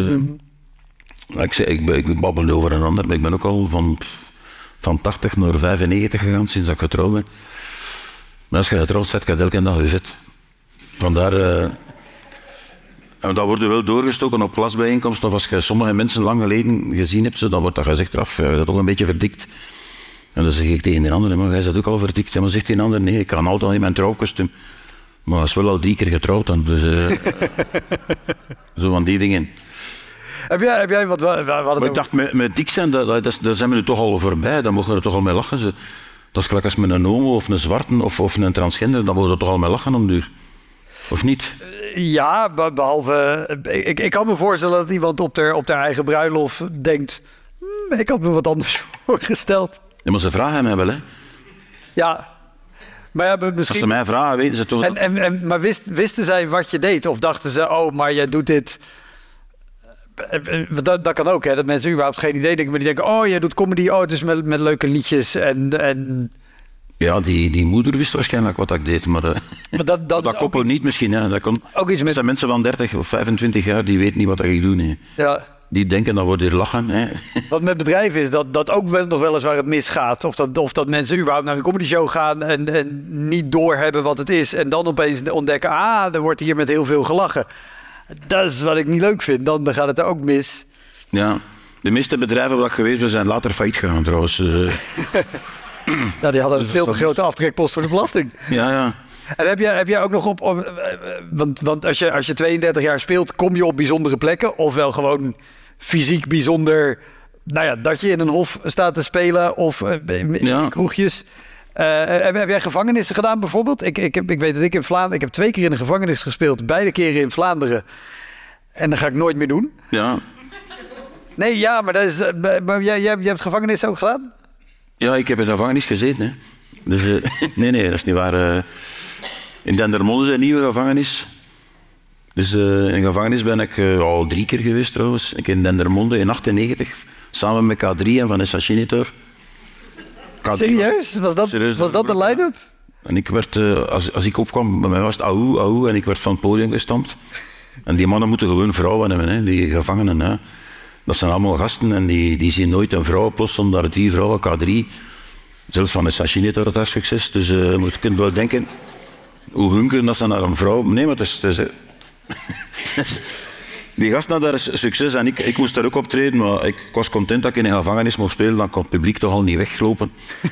Ik babbel over een ander, maar ik ben ook al van 80 naar 95 gegaan sinds dat ik getrouwd ben. Maar als je getrouwd bent, gaat elke dag je vet. Vandaar... en dat wordt er wel doorgestoken op klasbijeenkomsten, of als je sommige mensen lang geleden gezien hebt, dan wordt dat gezegd eraf, je bent toch een beetje verdikt. En dan zeg ik tegen de andere, maar jij bent ook al verdikt. En dan zegt die ander, nee, ik kan altijd in mijn trouwkostuum. Maar hij is wel al 3 keer getrouwd dan, dus... zo van die dingen. Heb jij wat... Maar ik dacht, met dik zijn, daar zijn we nu toch al voorbij. Dan mogen we er toch al mee lachen. Dat is gelijk als met een homo of een zwarte of een transgender. Dan mogen we er toch al mee lachen om duur. Of niet? Ja, behalve... Ik kan me voorstellen dat iemand op haar eigen bruiloft denkt... ik had me wat anders voorgesteld. Ja, maar ze vragen mij wel, hè. Ja. Maar ja, misschien... Als ze mij vragen, weten ze toch... Maar wisten zij wat je deed? Of dachten ze, oh, maar jij doet dit... Dat kan ook, hè, dat mensen überhaupt geen idee denken, maar die denken, oh, jij doet comedy, oh, dus met leuke liedjes en... Ja, die moeder wist waarschijnlijk wat ik deed, maar dat koppel niet misschien. Hè. Dat zijn mensen van 30 of 25 jaar, die weten niet wat ik doe. Nee. Ja. die denken dat we hier lachen. Hè. Wat met bedrijven is dat ook wel nog wel eens waar het misgaat. Of dat mensen überhaupt naar een comedyshow gaan en niet doorhebben wat het is. En dan opeens ontdekken, er wordt hier met heel veel gelachen. Dat is wat ik niet leuk vind. Dan gaat het er ook mis. Ja, de meeste bedrijven waar ik geweest ben, zijn later failliet gegaan trouwens. Nou, die hadden een veel te grote aftrekpost voor de belasting. Ja. En heb jij ook nog want als je 32 jaar speelt, kom je op bijzondere plekken. Ofwel gewoon fysiek bijzonder, dat je in een hof staat te spelen of in kroegjes. Heb jij gevangenissen gedaan bijvoorbeeld? Ik weet dat ik in Vlaanderen, ik heb 2 keer in een gevangenis gespeeld. Beide keren in Vlaanderen. En dat ga ik nooit meer doen. Ja. Nee, ja, maar, maar jij hebt gevangenis ook gedaan? Ja, ik heb in de gevangenis gezeten. Hè. Dus, nee, dat is niet waar. In Dendermonde is een nieuwe gevangenis. Dus in de gevangenis ben ik al 3 keer geweest trouwens. Ik in Dendermonde in 1998, samen met K3 en Vanessa Schinitor. Serieus? Was dat de line-up? En ik werd, als ik opkwam, bij mij was het auw, en ik werd van het podium gestampt. En die mannen moeten gewoon vrouwen hebben, hè, die gevangenen. Hè. Dat zijn allemaal gasten en die zien nooit een vrouw plots, omdat er 3 vrouwen, K3. Zelfs Vanessa Schinitor had daar succes, dus je kunt wel denken... Hoe hunkeren dat ze naar een vrouw... Nee, maar het is die gasten hadden daar succes en ik moest daar ook optreden, maar ik was content dat ik in een gevangenis mocht spelen. Dan kon het publiek toch al niet weglopen.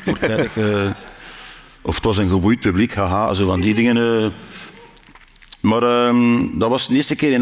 Of het was een geboeid publiek, haha, zo van die dingen. Maar dat was de eerste keer in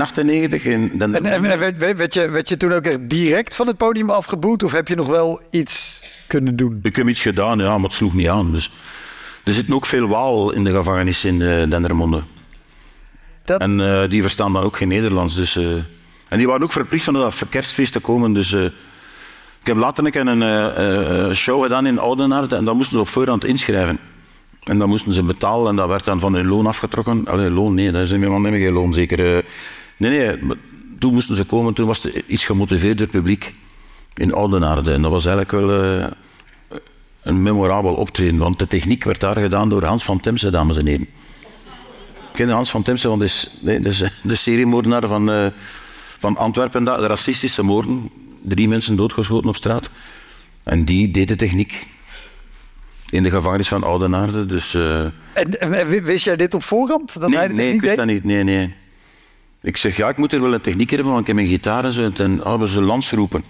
1998. Werd je toen ook echt direct van het podium afgeboet of heb je nog wel iets kunnen doen? Ik heb iets gedaan, ja, maar het sloeg niet aan. Dus. Er zitten ook veel Waal in de gevangenis in Dendermonde. En die verstaan dan ook geen Nederlands. Dus, en die waren ook verplicht van dat kerstfeest te komen. Dus, ik heb later een show gedaan in Oudenaarde en dan moesten ze op voorhand inschrijven. En dan moesten ze betalen en dat werd dan van hun loon afgetrokken. Allee, loon, nee, dat is helemaal geen loon zeker. Nee, toen moesten ze komen, toen was het iets gemotiveerder publiek in Oudenaarde. En dat was eigenlijk wel... een memorabel optreden, want de techniek werd daar gedaan door Hans van Temse, dames en heren. Ken je Hans van Temse? Want dat is de seriemoordenaar van Antwerpen, de racistische moorden. 3 mensen doodgeschoten op straat. En die deed de techniek in de gevangenis van Oudenaarde. Dus, en wist jij dit op voorhand? Nee, ik wist dat niet. Nee. Ik zeg, ik moet er wel een techniek hebben, want ik heb mijn gitaar en zo. En hadden ze Lans roepen.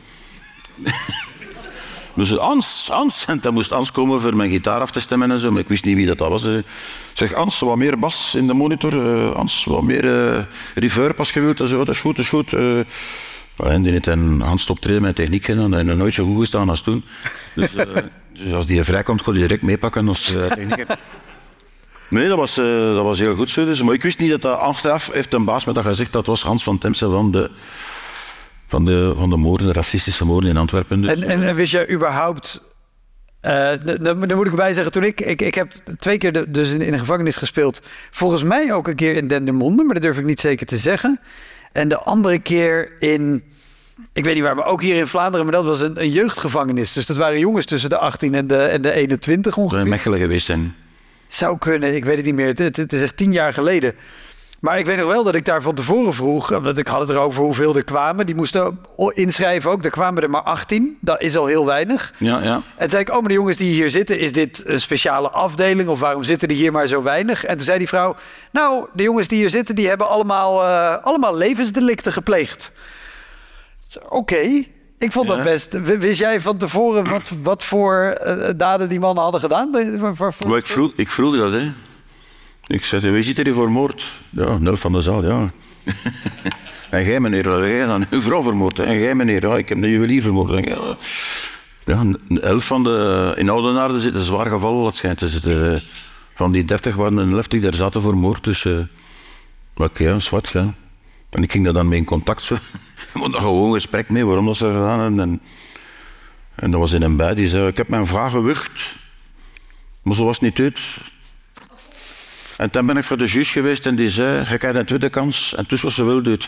Dus Hans. En dan moest Hans komen voor mijn gitaar af te stemmen en zo, maar ik wist niet wie dat was. Ik zeg, Hans, wat meer bas in de monitor. Hans, wat meer reverb als je wilt. Dat is goed. En die heeft Hans optreden met techniek gedaan. En nooit zo goed gestaan als toen. Dus als die vrijkomt, kon hij direct meepakken als techniek. Nee, dat was heel goed zo. Dus. Maar ik wist niet dat achteraf heeft een baas met dat gezegd, dat was Hans van Temse van de moorden, de racistische moorden in Antwerpen. Dus. En wist jij überhaupt... dan moet ik erbij zeggen, toen ik heb 2 keer dus in een gevangenis gespeeld. Volgens mij ook een keer in Dendermonde, maar dat durf ik niet zeker te zeggen. En de andere keer in... Ik weet niet waar, maar ook hier in Vlaanderen. Maar dat was een jeugdgevangenis. Dus dat waren jongens tussen de 18 en de 21 ongeveer. Zou in Mechelen geweest zijn. Zou kunnen, ik weet het niet meer. Het is echt 10 jaar geleden. Maar ik weet nog wel dat ik daar van tevoren vroeg, want ik had het erover hoeveel er kwamen. Die moesten inschrijven ook. Er kwamen er maar 18. Dat is al heel weinig. Ja. En toen zei ik, maar de jongens die hier zitten, is dit een speciale afdeling? Of waarom zitten die hier maar zo weinig? En toen zei die vrouw, nou, de jongens die hier zitten, die hebben allemaal levensdelicten gepleegd. Oké. Ik vond dat best. Wist jij van tevoren wat voor daden die mannen hadden gedaan? Maar ik vroeg dat, hè. Ik zei, wie zit er hier voor moord? Ja, 0 van de zaal, ja. En jij, meneer, jij dan uw vrouw vermoord. En jij, meneer, ja, ik heb de juwelier vermoord. Ja, 11 van de... In Oudenaarde zitten zwaar gevallen, wat schijnt. Van die 30 waren een 11 die daar zaten voor moord. Dus, maar ja, zwart, ja. En ik ging daar dan mee in contact, zo. Ik had gewoon een gesprek mee, waarom dat ze gedaan hebben. En dat was in een bij, die zei, ik heb mijn vraag gewucht. Maar zo was het niet uit. En toen ben ik voor de juge geweest en die zei, je krijgt een tweede kans. En toen was ze wel dood.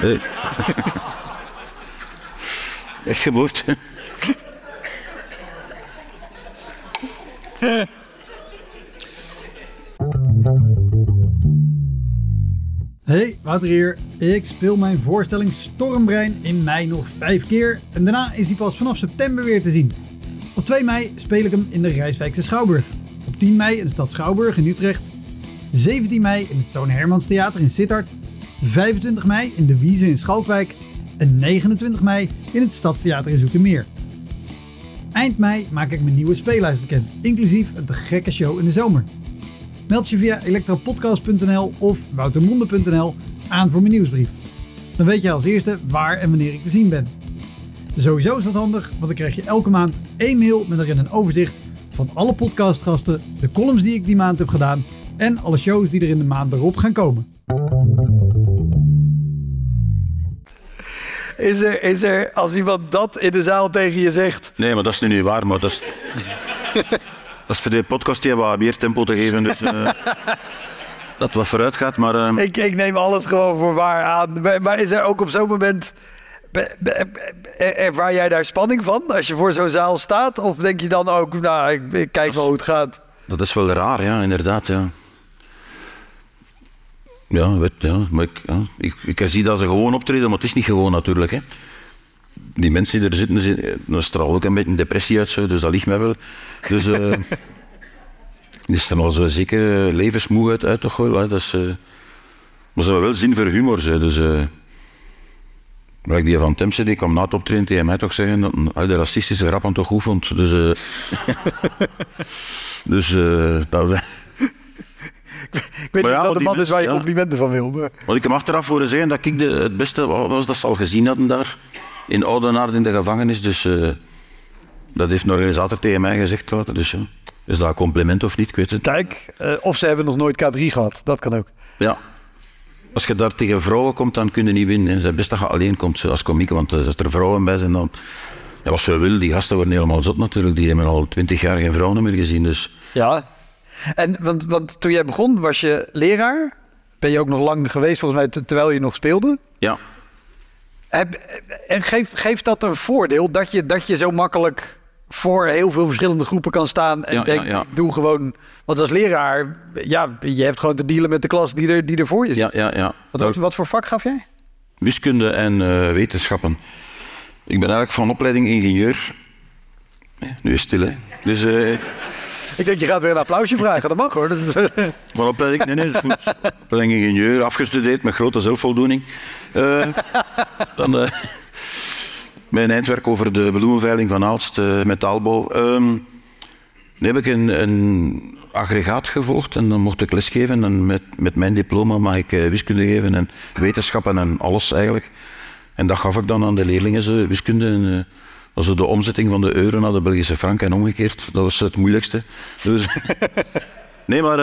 Echt geboord. Hey, Wouter hier. Ik speel mijn voorstelling Stormbrein in mei nog 5 keer en daarna is hij pas vanaf september weer te zien. Op 2 mei speel ik hem in de Rijswijkse Schouwburg. Op 10 mei in de stad Schouwburg in Utrecht. 17 mei in het Toon Hermans Theater in Sittard. 25 mei in de Wiese in Schalkwijk. En 29 mei in het Stadstheater in Zoetermeer. Eind mei maak ik mijn nieuwe speellijst bekend, inclusief een te gekke show in de zomer. Meld je via elektropodcast.nl of woutermonde.nl aan voor mijn nieuwsbrief. Dan weet je als eerste waar en wanneer ik te zien ben. Sowieso is dat handig, want dan krijg je elke maand 1 mail met erin een overzicht van alle podcastgasten, de columns die ik die maand heb gedaan en alle shows die er in de maand erop gaan komen. Is er, als iemand dat in de zaal tegen je zegt... Nee, maar dat is nu niet waar, maar dat is... dat is voor de podcast die wat meer tempo te geven, dus... dat wat vooruit gaat, maar... Ik neem alles gewoon voor waar aan. Maar is er ook op zo'n moment... ervaar jij daar spanning van als je voor zo'n zaal staat? Of denk je dan ook, nou, ik kijk wel hoe het gaat? Dat is wel raar, ja, inderdaad, ja. Ja, maar ik zie dat ze gewoon optreden, maar het is niet gewoon natuurlijk. Hè. Die mensen die er zitten, dan straalt ook een beetje depressie uit, zo, dus dat ligt mij wel. Dus die staan al zo zeker levensmoe uit toch wel. Hè. Dat is, maar ze hebben wel zin voor humor. Zo, dus, die van Temse, die kwam na het optreden tegen mij toch zeggen dat hij de racistische grappen toch goed vond. Dus, dat... Ik weet niet dat de man is waar je complimenten van wil. Maar... Want ik heb achteraf horen zeggen dat ik het beste was dat ze al gezien hadden daar. In Oudenaarde in de gevangenis. Dus dat heeft een organisator tegen mij gezegd. Dus ja. Is dat een compliment of niet? Ik weet het. Kijk, of ze hebben nog nooit K3 gehad. Dat kan ook. Ja. Als je daar tegen vrouwen komt, dan kun je niet winnen. Het is best dat je alleen komt als komiek. Want als er vrouwen bij zijn, dan... Ja, wat ze wil, die gasten worden helemaal zot natuurlijk. Die hebben al 20 jaar geen vrouwen meer gezien. Dus... Ja. En want toen jij begon, was je leraar. Ben je ook nog lang geweest, volgens mij, terwijl je nog speelde? Ja. En geeft dat een voordeel dat je zo makkelijk voor heel veel verschillende groepen kan staan en ik doe gewoon... Want als leraar, ja, je hebt gewoon te dealen met de klas die er voor je zit. Ja. Wat voor vak gaf jij? Wiskunde en wetenschappen. Ik ben eigenlijk van opleiding ingenieur. Nu is het stil, hè. Dus... Ik denk, je gaat weer een applausje vragen. Dat mag, hoor. Van opleiding? Nee, dat is goed. Opleiding ingenieur, afgestudeerd met grote zelfvoldoening. Dan mijn eindwerk over de bloemenveiling van Aalst, metaalbouw. Dan heb ik een aggregaat gevolgd en dan mocht ik lesgeven. En met mijn diploma mag ik wiskunde geven en wetenschappen en alles eigenlijk. En dat gaf ik dan aan de leerlingen, wiskunde en... Also de omzetting van de euro naar de Belgische frank en omgekeerd, dat was het moeilijkste. Dus nee, maar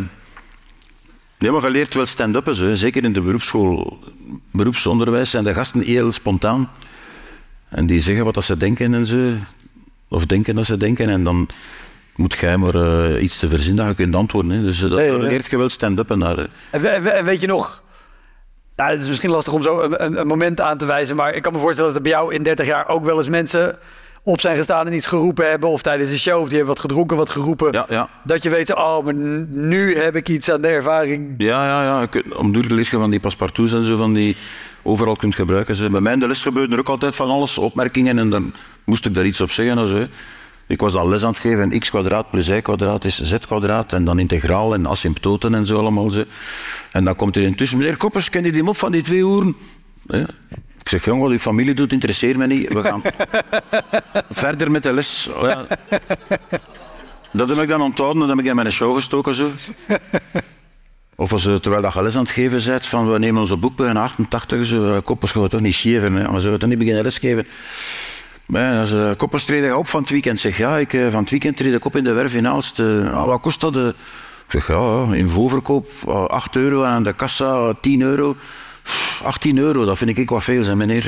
je leert wel stand-up, zeker in de beroepsschool. Beroepsonderwijs zijn de gasten heel spontaan. En die zeggen wat dat ze denken en zo. Of denken dat ze denken. En dan moet jij maar iets te verzinnen dat je kunt antwoorden. Hè. Dus dat leert je wel stand-up. En weet je nog... Nou, het is misschien lastig om zo een moment aan te wijzen, maar ik kan me voorstellen dat er bij jou in 30 jaar ook wel eens mensen op zijn gestaan en iets geroepen hebben, of tijdens een show, of die hebben wat gedronken, wat geroepen. Ja. Dat je weet, oh, maar nu heb ik iets aan de ervaring. Ja. Om door te lezen van die paspartouts en zo, van die overal kunt gebruiken. Bij mij in de les gebeurde er ook altijd van alles, opmerkingen, en dan moest ik daar iets op zeggen. Also. Ik was dan les aan het geven, x kwadraat plus y kwadraat is z kwadraat, en dan integraal en asymptoten en zo allemaal. Zo. En dan komt er intussen, meneer Koppers, ken je die mop van die 2 hoeren? Ja. Ik zeg, jong, wat uw familie doet, interesseert me niet. We gaan verder met de les. Ja. Dat heb ik dan onthouden, dat heb ik in mijn show gestoken. Zo. Of als terwijl dat je les aan het geven bent, van we nemen onze boek bij een 88, zo, Koppers gaan we toch niet scheven, hè? Maar zo, dan niet beginnen lesgeven. Maar als Koppers treden op van het weekend, zeg ja, van het weekend treed ik op in de werf in Aalst. Wat kost dat? Ik zeg ja, in voorverkoop 8 euro en aan de kassa 10 euro. 18 euro, dat vind ik wat veel, zeg meneer.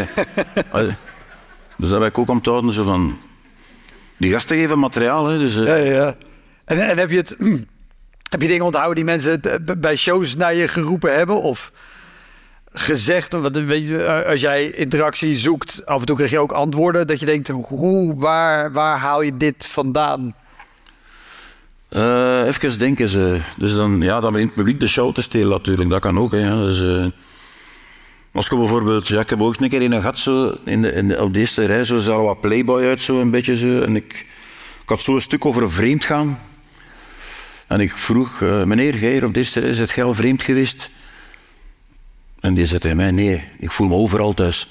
Dus dat heb ik ook om te houden, zo van... Die gasten geven materiaal, hè. Dus, Ja. En heb je dingen onthouden die mensen bij shows naar je geroepen hebben? Of gezegd, als jij interactie zoekt, af en toe krijg je ook antwoorden, dat je denkt, waar haal je dit vandaan? even denken ze. Dus dan begint het publiek de show te stelen natuurlijk. Dat kan ook. Hè, ja. Dus, als je bijvoorbeeld... Ja, ik heb ook een keer in een gat zo, op de eerste rij, zo zag wat Playboy uit, zo een beetje zo. En ik had zo een stuk over vreemd gaan. En ik vroeg, meneer, jij hier op de eerste rij, zit jij al vreemd geweest? En die zei tegen mij, nee, ik voel me overal thuis.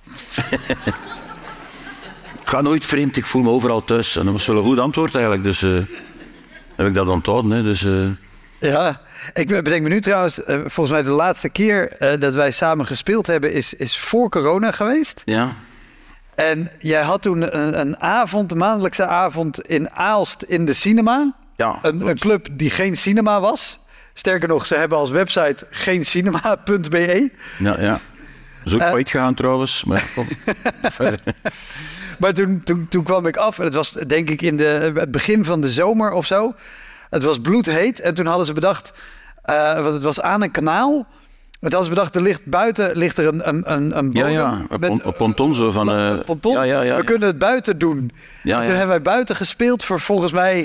Ik ga nooit vreemd, ik voel me overal thuis. En dat was wel een goed antwoord eigenlijk, dus heb ik dat onthouden. Hè, dus, Ja, ik bedenk me nu trouwens, volgens mij de laatste keer dat wij samen gespeeld hebben is voor corona geweest. Ja. En jij had toen een maandelijkse avond in Aalst in de cinema. Ja, een club die geen cinema was. Sterker nog, ze hebben als website geencinema.be. Ja. Dat is ook failliet gegaan trouwens. Maar verder. Maar toen kwam ik af en het was denk ik in het begin van de zomer of zo. Het was bloedheet en toen hadden ze bedacht, want het was aan een kanaal. Het hadden ze bedacht, buiten ligt er een bodem. Een ponton zo van... Een ponton. Ja. We kunnen het buiten doen. En toen hebben wij buiten gespeeld voor volgens mij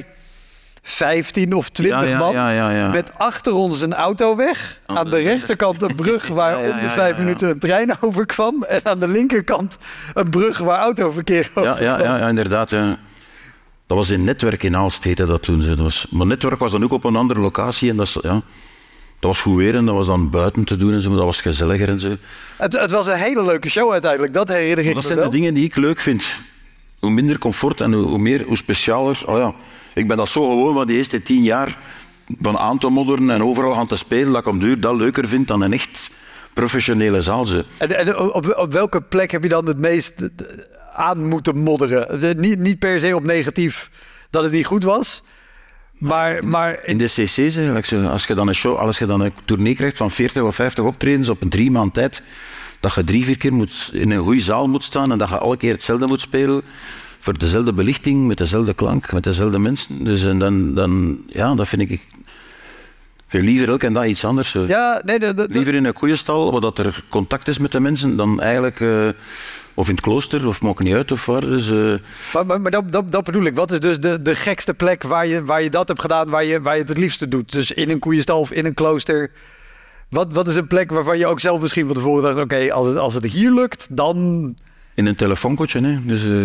15 of 20 man. Ja. Met achter ons een autoweg. Aan de rechterkant een brug waar om de 5 minuten een trein overkwam. En aan de linkerkant een brug waar autoverkeer overkwam. Ja, inderdaad. Ja. Dat was in Netwerk in Aalst, heette dat toen. Maar Netwerk was dan ook op een andere locatie. En dat was goed weer en dat was dan buiten te doen en zo. Maar dat was gezelliger en zo. Het was een hele leuke show uiteindelijk. Dat herinner ik me wel. Dat zijn de dingen die ik leuk vind. Hoe minder comfort en hoe specialer. Ik ben dat zo gewoon van die eerste 10 jaar van aan te modderen en overal aan te spelen, dat ik op duur dat leuker vind dan een echt professionele zaal. En op welke plek heb je dan het meest aan moeten modderen? Niet per se op negatief dat het niet goed was, maar... In de cc's eigenlijk. Als je dan een tournee krijgt van 40 of 50 optredens op een 3 maand tijd, dat je 3-4 keer in een goede zaal moet staan en dat je elke keer hetzelfde moet spelen, voor dezelfde belichting, met dezelfde klank, met dezelfde mensen. Dus en dan dat vind ik liever elke dag iets anders. Ja, nee, liever in een koeienstal, waar dat er contact is met de mensen, dan eigenlijk... of in het klooster, of maakt niet uit of waar. Dus, Maar dat bedoel ik. Wat is dus de gekste plek waar je dat hebt gedaan, waar je het liefste doet? Dus in een koeienstal of in een klooster. Wat is een plek waarvan je ook zelf misschien van tevoren dacht, oké, als het hier lukt, dan... In een telefoonkotje, hè.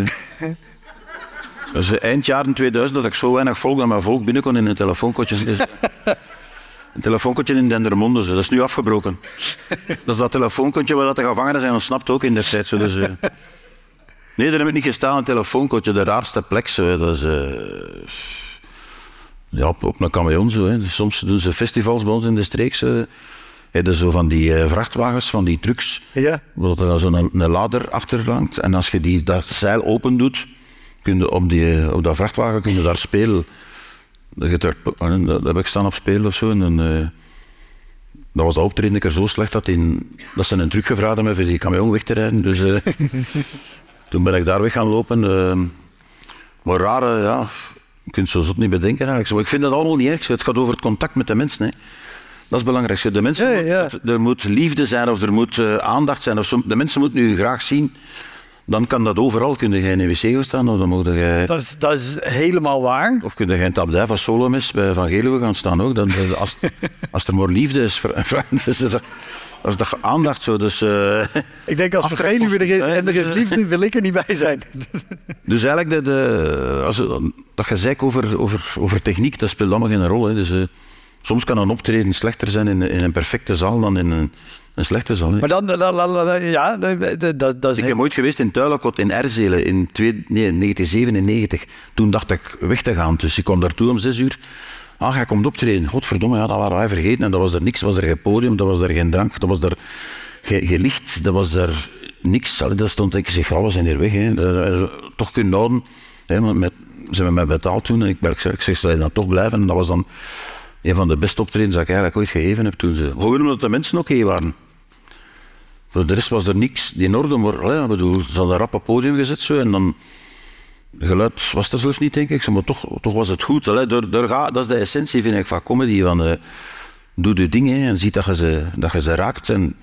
Dus eind jaren 2000 dat ik zo weinig volk dat mijn volk binnen kon in een telefoonkotje. Dus, een telefoonkotje in Dendermonde, dat is nu afgebroken. Dat is dat telefoonkotje waar de gevangenen zijn ontsnapt ook in der tijd. Dus, nee, daar heb ik niet gestaan, een telefoonkotje, de raarste plek. Zo, dat is, op een camion. Zo, hè. Dus soms doen ze festivals bij ons in de streek. Zo. Heb zo van die vrachtwagens, van die trucks, waar er dan zo'n een lader achter hangt. En als je dat zeil open doet, kun je op dat vrachtwagen kun je daar spelen. Dat heb ik staan op spelen of zo. En dat was de optreden een keer zo slecht dat ze een truc gevraagd hebben voor die camion weg te rijden. Dus toen ben ik daar weg gaan lopen. Maar rare, je kunt het zo zot niet bedenken eigenlijk. Maar ik vind dat allemaal niet erg. Het gaat over het contact met de mensen. Hè. Dat is belangrijk. De mensen er moet liefde zijn of er moet aandacht zijn. Of zo. De mensen moeten u graag zien. Dan kan dat overal. Kun je in een wc gaan staan of dan moet je... Dat is helemaal waar. Of kun je in het abdij van Solomis bij Evangelio gaan staan ook. Dan, als er maar liefde is. Als dat aandacht zo. Dus, ik denk als Evangelio er is en er is liefde, wil ik er niet bij zijn. Dus eigenlijk, dat gezeik over techniek, dat speelt allemaal geen rol. Hè. Dus, soms kan een optreden slechter zijn in een perfecte zaal dan in een slechte zaal. Hè. Maar dan, dat is... Ik heb ooit geweest in Tuilekot in Erzelen in 1997. Toen dacht ik weg te gaan. Dus ik kwam daartoe om 6 uur. Jij komt optreden. Godverdomme, dat waren wij vergeten. En dat was er niks. Was er geen podium, dat was er geen drank, dat was er geen licht, dat was er niks. Dat stond ik zeg, we zijn hier weg. Hè. Toch kunnen houden. Hè, ze hebben mij betaald toen. En ik zeg, zal je dan toch blijven? En dat was dan een van de beste optredens dat ik eigenlijk ooit gegeven heb toen. Gewoon omdat de mensen oké waren. Voor de rest was er niks. Die in orde, maar ze hadden een rap op podium gezet zo, en dan... Geluid was er zelfs niet, denk ik, maar toch was het goed. Dat is de essentie, vind ik, van comedy. Doe je dingen en ziet dat je ze raakt. En,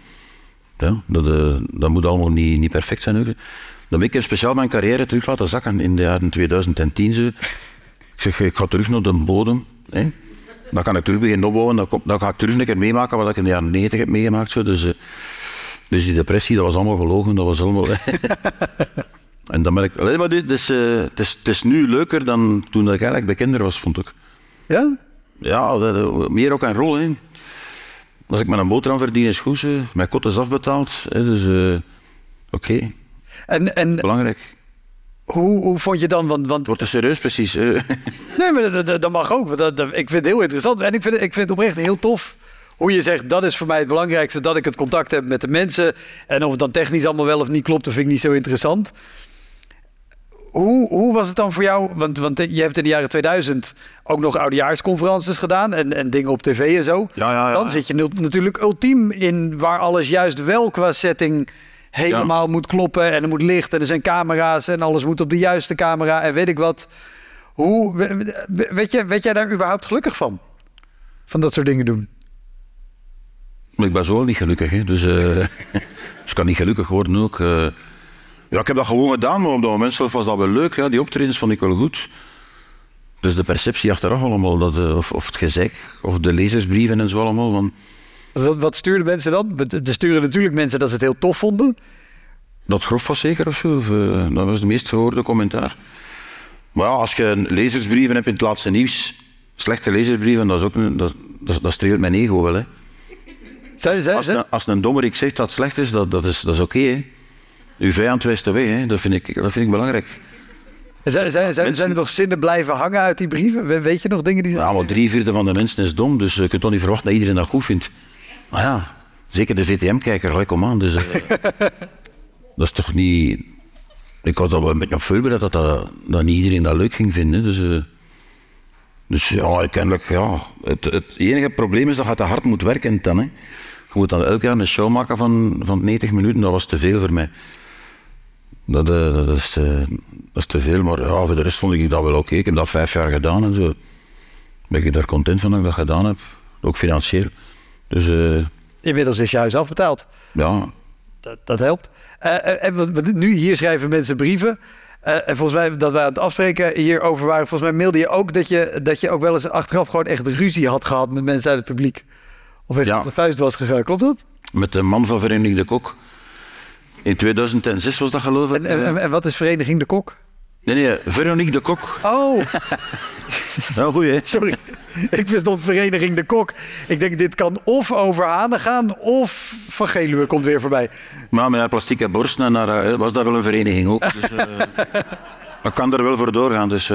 dat moet allemaal niet perfect zijn. Ook. Dan heb ik speciaal mijn carrière terug laten zakken in de jaren 2010. Zo. Ik zeg, ik ga terug naar de bodem. Hè. Dan kan ik terug beginnen opbouwen. Dan ga ik terug een keer meemaken wat ik in de jaren 90 heb meegemaakt. Zo. Dus die depressie, dat was allemaal gelogen. Dat was allemaal... En dan ben ik... Alleen maar het is nu leuker dan toen ik eigenlijk bij kinderen was, vond ik. Ja? Ja, meer ook een rol. Hè. Als ik met een boterham verdien, is goed. Mijn kot is afbetaald. Hè, dus oké. En belangrijk. Hoe vond je dan? Want... Wordt het serieus, precies. Nee, maar dat mag ook. Ik vind het heel interessant. En ik vind het oprecht heel tof hoe je zegt, dat is voor mij het belangrijkste, dat ik het contact heb met de mensen. En of het dan technisch allemaal wel of niet klopt, dat vind ik niet zo interessant. Hoe was het dan voor jou? Want je hebt in de jaren 2000 ook nog oudejaarsconferences gedaan en dingen op tv en zo. Ja. Dan zit je natuurlijk ultiem in waar alles juist wel qua setting helemaal moet kloppen. En er moet licht en er zijn camera's en alles moet op de juiste camera en weet ik wat. Werd jij daar überhaupt gelukkig van? Van dat soort dingen doen? Ik ben zo al niet gelukkig. Hè. Dus ik kan niet gelukkig worden ook. Ja, ik heb dat gewoon gedaan, maar op dat moment zelf was dat wel leuk. Ja. Die optredens vond ik wel goed. Dus de perceptie achteraf allemaal, of het gezeik, of de lezersbrieven en zo allemaal. Van... Wat stuurden mensen dan? Er sturen natuurlijk mensen dat ze het heel tof vonden. Dat grof was zeker of zo. Dat was de meest gehoorde commentaar. Maar ja, als je lezersbrieven hebt in het laatste nieuws, slechte lezersbrieven, dat streelt mijn ego wel. Hè. Als een dommerik zegt dat het slecht is, dat is oké. Hè. Uw vijand wijst de weg, hè. Dat vind ik belangrijk. Zijn er nog zinnen blijven hangen uit die brieven? Weet je nog dingen die... Ja, maar 3/4 van de mensen is dom, dus je kunt toch niet verwachten dat iedereen dat goed vindt. Maar ja, zeker de VTM-kijker, kom aan. Dus, dat is toch niet... Ik was al wel een beetje op voorbereid dat niet iedereen dat leuk ging vinden. Dus ja, kennelijk, ja. Het enige probleem is dat je te hard moet werken dan. Hè. Je moet dan elk jaar een show maken van 90 minuten, dat was te veel voor mij. Dat is te veel, maar ja, voor de rest vond ik dat wel oké. Ik heb dat 5 jaar gedaan en zo. Ben ik daar content van dat ik dat gedaan heb. Ook financieel. Dus, inmiddels is je huis afbetaald. Ja. Dat helpt. En nu, hier schrijven mensen brieven. En volgens mij, dat wij aan het afspreken hierover waren, volgens mij mailde je ook dat je ook wel eens achteraf gewoon echt ruzie had gehad met mensen uit het publiek. Of echt op de vuist was gegaan. Klopt dat? Met de man van Vereniging de Kok. In 2006 was dat, geloof ik. En wat is Vereniging de Kok? Nee, Veronique de Kok. Oh! Nou, goed, hè? Sorry, ik verstond Vereniging de Kok. Ik denk, dit kan of over Hanen gaan, of Van Geluwe komt weer voorbij. Maar met haar plastieke borsten was dat wel een vereniging ook. Dus, dat kan er wel voor doorgaan. Dus,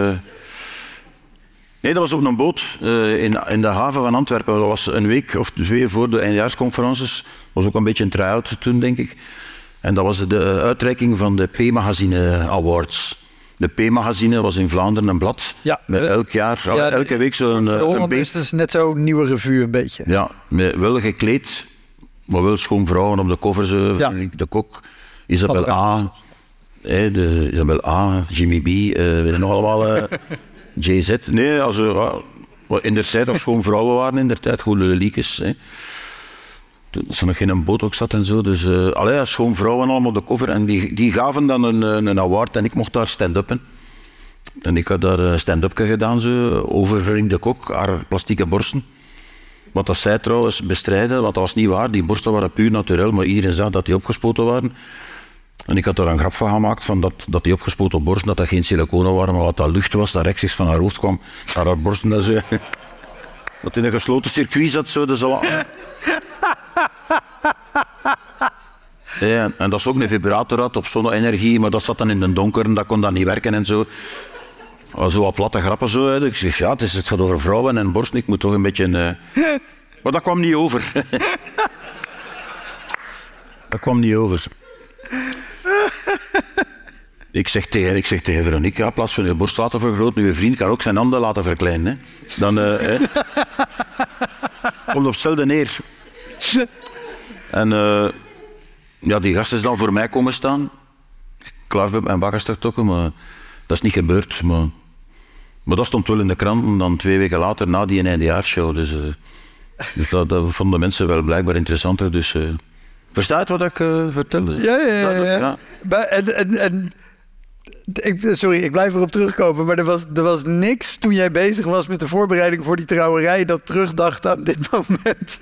nee, dat was op een boot in de haven van Antwerpen. Dat was een week of 2 voor de eindejaarsconferences. Dat was ook een beetje een try-out toen, denk ik. En dat was de uitreiking van de P-magazine Awards. De P-magazine was in Vlaanderen een blad. Ja, met elk jaar, elke week zo'n beest. Het is net zo'n nieuwe revue een beetje. Ja, met wel gekleed, maar wel schoon vrouwen op de cover. Zo, de Kok, Isabel A. Isabel A, Jimmy B, weet je nog allemaal. JZ. Nee, in de tijd of schoon vrouwen waren, in de tijd goede leliekes. Toen er nog geen botox zat en zo. Dus schoon vrouwen allemaal op de cover. En die gaven dan een award en ik mocht daar stand-uppen. En ik had daar een stand-upje gedaan, zo, over Vereniging de Kok, haar plastieke borsten. Wat dat zij trouwens bestrijden, want dat was niet waar. Die borsten waren puur natuurlijk, maar iedereen zag dat die opgespoten waren. En ik had daar een grap van gemaakt, van dat die opgespoten borsten, dat geen siliconen waren, maar wat dat lucht was, dat rechtstreeks van haar hoofd kwam. Haar borsten, dat in een gesloten circuit zat, zo. Dus ja, en dat is ook een vibrator had op zonne-energie, maar dat zat dan in de donker en dat kon dan niet werken en zo. Zo wat platte grappen zo. Hè. Ik zeg, ja, het gaat over vrouwen en borsten, ik moet toch een beetje... Maar dat kwam niet over. Dat kwam niet over. Ik zeg tegen Veronique, ja, in plaats van je borst laten vergroten, je vriend kan ook zijn handen laten verkleinen. Hè. Dan komt op hetzelfde neer. En die gast is dan voor mij komen staan. Klaar met mijn bakkerstartokken, maar dat is niet gebeurd. Maar dat stond wel in de krant dan 2 weken later, na die eindejaarsshow. Dus dat vonden mensen wel blijkbaar interessanter. Dus, verstaat wat ik vertelde? Ja. En Sorry, ik blijf erop terugkomen. Maar er was niks toen jij bezig was met de voorbereiding voor die trouwerij dat terugdacht aan dit moment.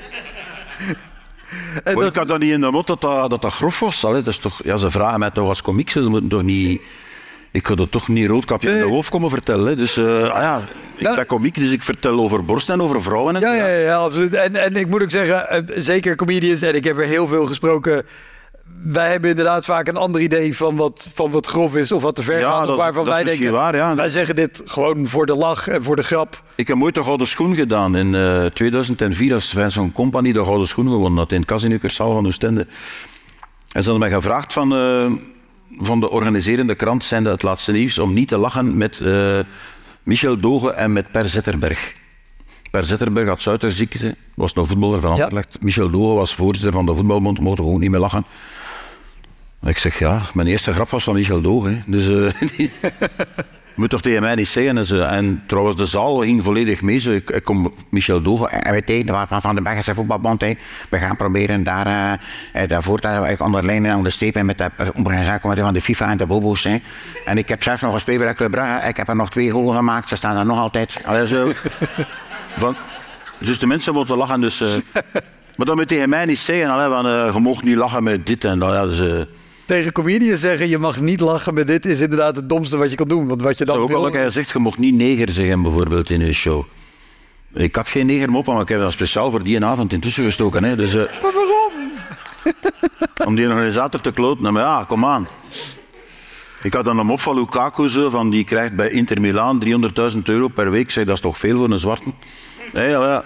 Ik had dat niet in de mot dat grof was. Allee, dat is toch, ja, ze vragen mij toch als komiek, ze moeten toch niet... Ik ga dat toch niet Roodkapje in de Wolf komen vertellen. Hè. Dus ik ben komiek, dus ik vertel over borst en over vrouwen. Ja, absoluut. En ik moet ook zeggen, zeker comedians, en ik heb er heel veel gesproken... Wij hebben inderdaad vaak een ander idee van wat grof is of wat te ver gaat. Of waarvan wij denken, waar, ja. Wij zeggen dit gewoon voor de lach en voor de grap. Ik heb ooit de Gouden Schoen gedaan in 2004 als Vincent Company de Gouden Schoen gewonnen had in het Casino Cursaal van Oostende. En ze hadden mij gevraagd van de organiserende krant Zijnde Het Laatste Nieuws om niet te lachen met Michel Doge en met Per Zetterberg. Per Zetterberg had suikerziekte, was nog voetballer van Anderlecht. Ja. Michel Doge was voorzitter van de voetbalbond, mocht ook niet meer lachen. Ik zeg, ja, mijn eerste grap was van Michel Doge. Hè. Dus je moet toch tegen mij niet zeggen. En trouwens, de zaal ging volledig mee. Ik kom Michel Doge, van de Belgische voetbalbond. Hè. We gaan proberen daarvoor te onderlijnen aan de streep en met de organisatie van de FIFA en de Bobo's. Hè. En ik heb zelf nog gespeeld bij de Club Brugge. Ik heb er nog 2 goals gemaakt, ze staan er nog altijd. Allee, zo. Dus de mensen moeten lachen. Dus, maar dat moet je tegen mij niet zeggen. Je mag niet lachen met dit en dat. Dus, tegen comedians zeggen, je mag niet lachen met dit, is inderdaad het domste wat je kan doen. Want wat je dan ook al hij zegt, je mag niet neger zeggen bijvoorbeeld in een show. Ik had geen negermop, maar ik heb dat speciaal voor die avond intussen gestoken. Hè. Dus, maar waarom? Om die organisator te kloten. Maar ja, kom aan. Ik had dan een mop van Lukaku, van die krijgt bij Inter Milaan €300.000 per week. Ik zei, dat is toch veel voor een zwarte? Nee, ja.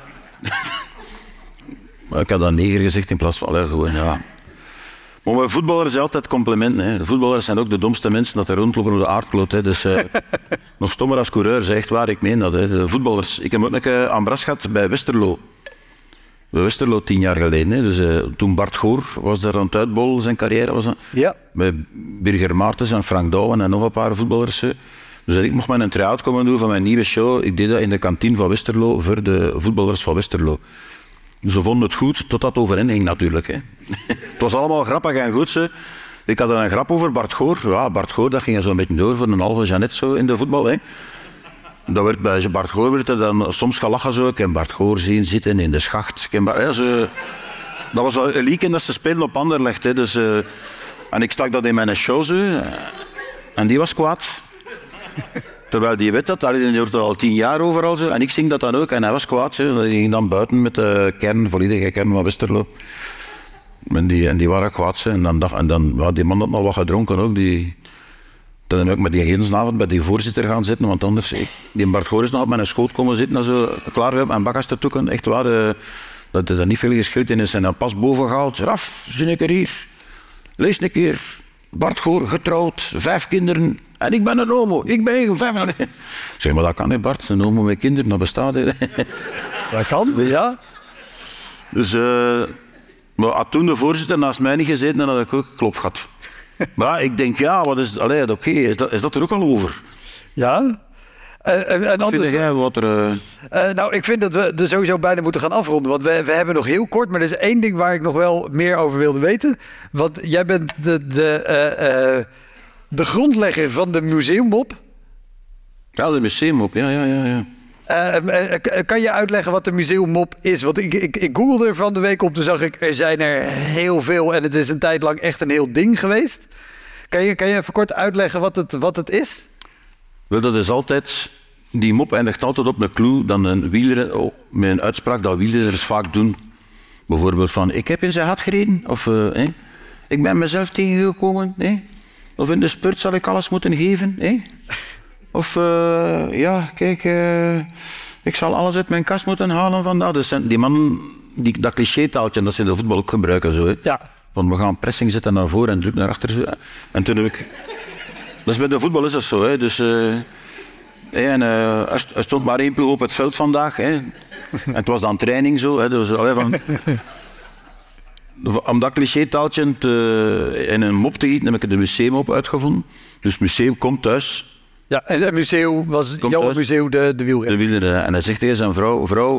Maar ik had dan neger gezegd in plaats van, gewoon, ja. Maar bij voetballers is altijd complimenten. Hè. De voetballers zijn ook de domste mensen dat er rondlopen op de aardkloot. Hè. Dus nog stommer als coureur, echt waar, ik meen dat. Hè. De voetballers. Ik heb ook een ambras gehad bij Westerlo. Bij Westerlo 10 jaar geleden. Hè. Dus, toen Bart Goor was daar aan het uitbollen, zijn carrière was dat. Ja. Bij Birger Maartens en Frank Douwen en nog een paar voetballers. Hè. Dus ik mocht een try-out komen doen van mijn nieuwe show. Ik deed dat in de kantine van Westerlo voor de voetballers van Westerlo. Ze vonden het goed, tot dat overeen ging natuurlijk. Hè. Het was allemaal grappig en goed. Ze. Ik had een grap over Bart Goor. Ja, Bart Goor, dat ging zo een beetje door voor een halve Jeannette zo in de voetbal. Hè. Dat werd bij Bart Goor werd er dan soms gelachen zo. Ik heb Bart Goor zien zitten in de schacht. Dat was een leak dat ze spelen op Anderlecht. Hè. Dus, en ik stak dat in mijn show zo. En die was kwaad. Terwijl die weet dat, die hoort er al 10 jaar overal zo. En ik zing dat dan ook en hij was kwaad. Zo. Die ging dan buiten met de volledige kern van Westerlo. En die waren kwaad. Zo. En dan die man had nog wat gedronken ook. Dan ook met die hedersavond bij die voorzitter gaan zitten. Want anders, die Bart Goor is nog op mijn schoot komen zitten. En zo, klaar weer op mijn bakkers te toeken. Echt waar, dat is er niet veel geschild in is. En dan pas boven gehaald. Raf, zie ik er hier. Lees een keer. Bart Goor, getrouwd, 5 kinderen. En ik ben een homo. Ik ben 5. Zeg, maar dat kan niet, Bart. Een homo met kinderen, dat bestaat. Dat kan, ja. Dus, maar had toen de voorzitter naast mij niet gezeten, dan had ik ook een klop gehad. Maar ik denk, ja, wat is... Oké, is dat er ook al over? Ja. Vind jij wat er... Nou, ik vind dat we er sowieso bijna moeten gaan afronden. Want we hebben nog heel kort, maar er is 1 ding waar ik nog wel meer over wilde weten. Want jij bent de grondlegger van de museummop. Ja, de museummop, ja. Kan je uitleggen wat de museummop is? Want ik googelde er van de week op, toen zag ik, er zijn er heel veel en het is een tijd lang echt een heel ding geweest. Kan je even kort uitleggen wat het is? Wel, dat is altijd... Die mop eindigt altijd op een clue dan een wielrenner, met een uitspraak dat wielrenners vaak doen. Bijvoorbeeld van, ik heb in zijn gat gereden. Of, ik ben mezelf tegengekomen. Of in de spurt zal ik alles moeten geven. Of, ja, kijk, ik zal alles uit mijn kast moeten halen vandaag. Dus die man, dat cliché-taaltje, dat ze in de voetbal ook gebruiken. Zo, hè. Ja. Van, we gaan pressing zetten naar voren en druk naar achter. Zo. En toen heb ik... Dus bij de voetbal is dat zo. Hè. Dus, er stond maar 1 ploeg op het veld vandaag. Hè. En het was dan training zo. Hè. Dus, om dat cliché-taaltje in een mop te gieten, heb ik de museummop uitgevonden. Dus museum komt thuis. Ja, en het museum was jouw museum de wielrenner. De wielrenner. En hij zegt tegen zijn vrouw,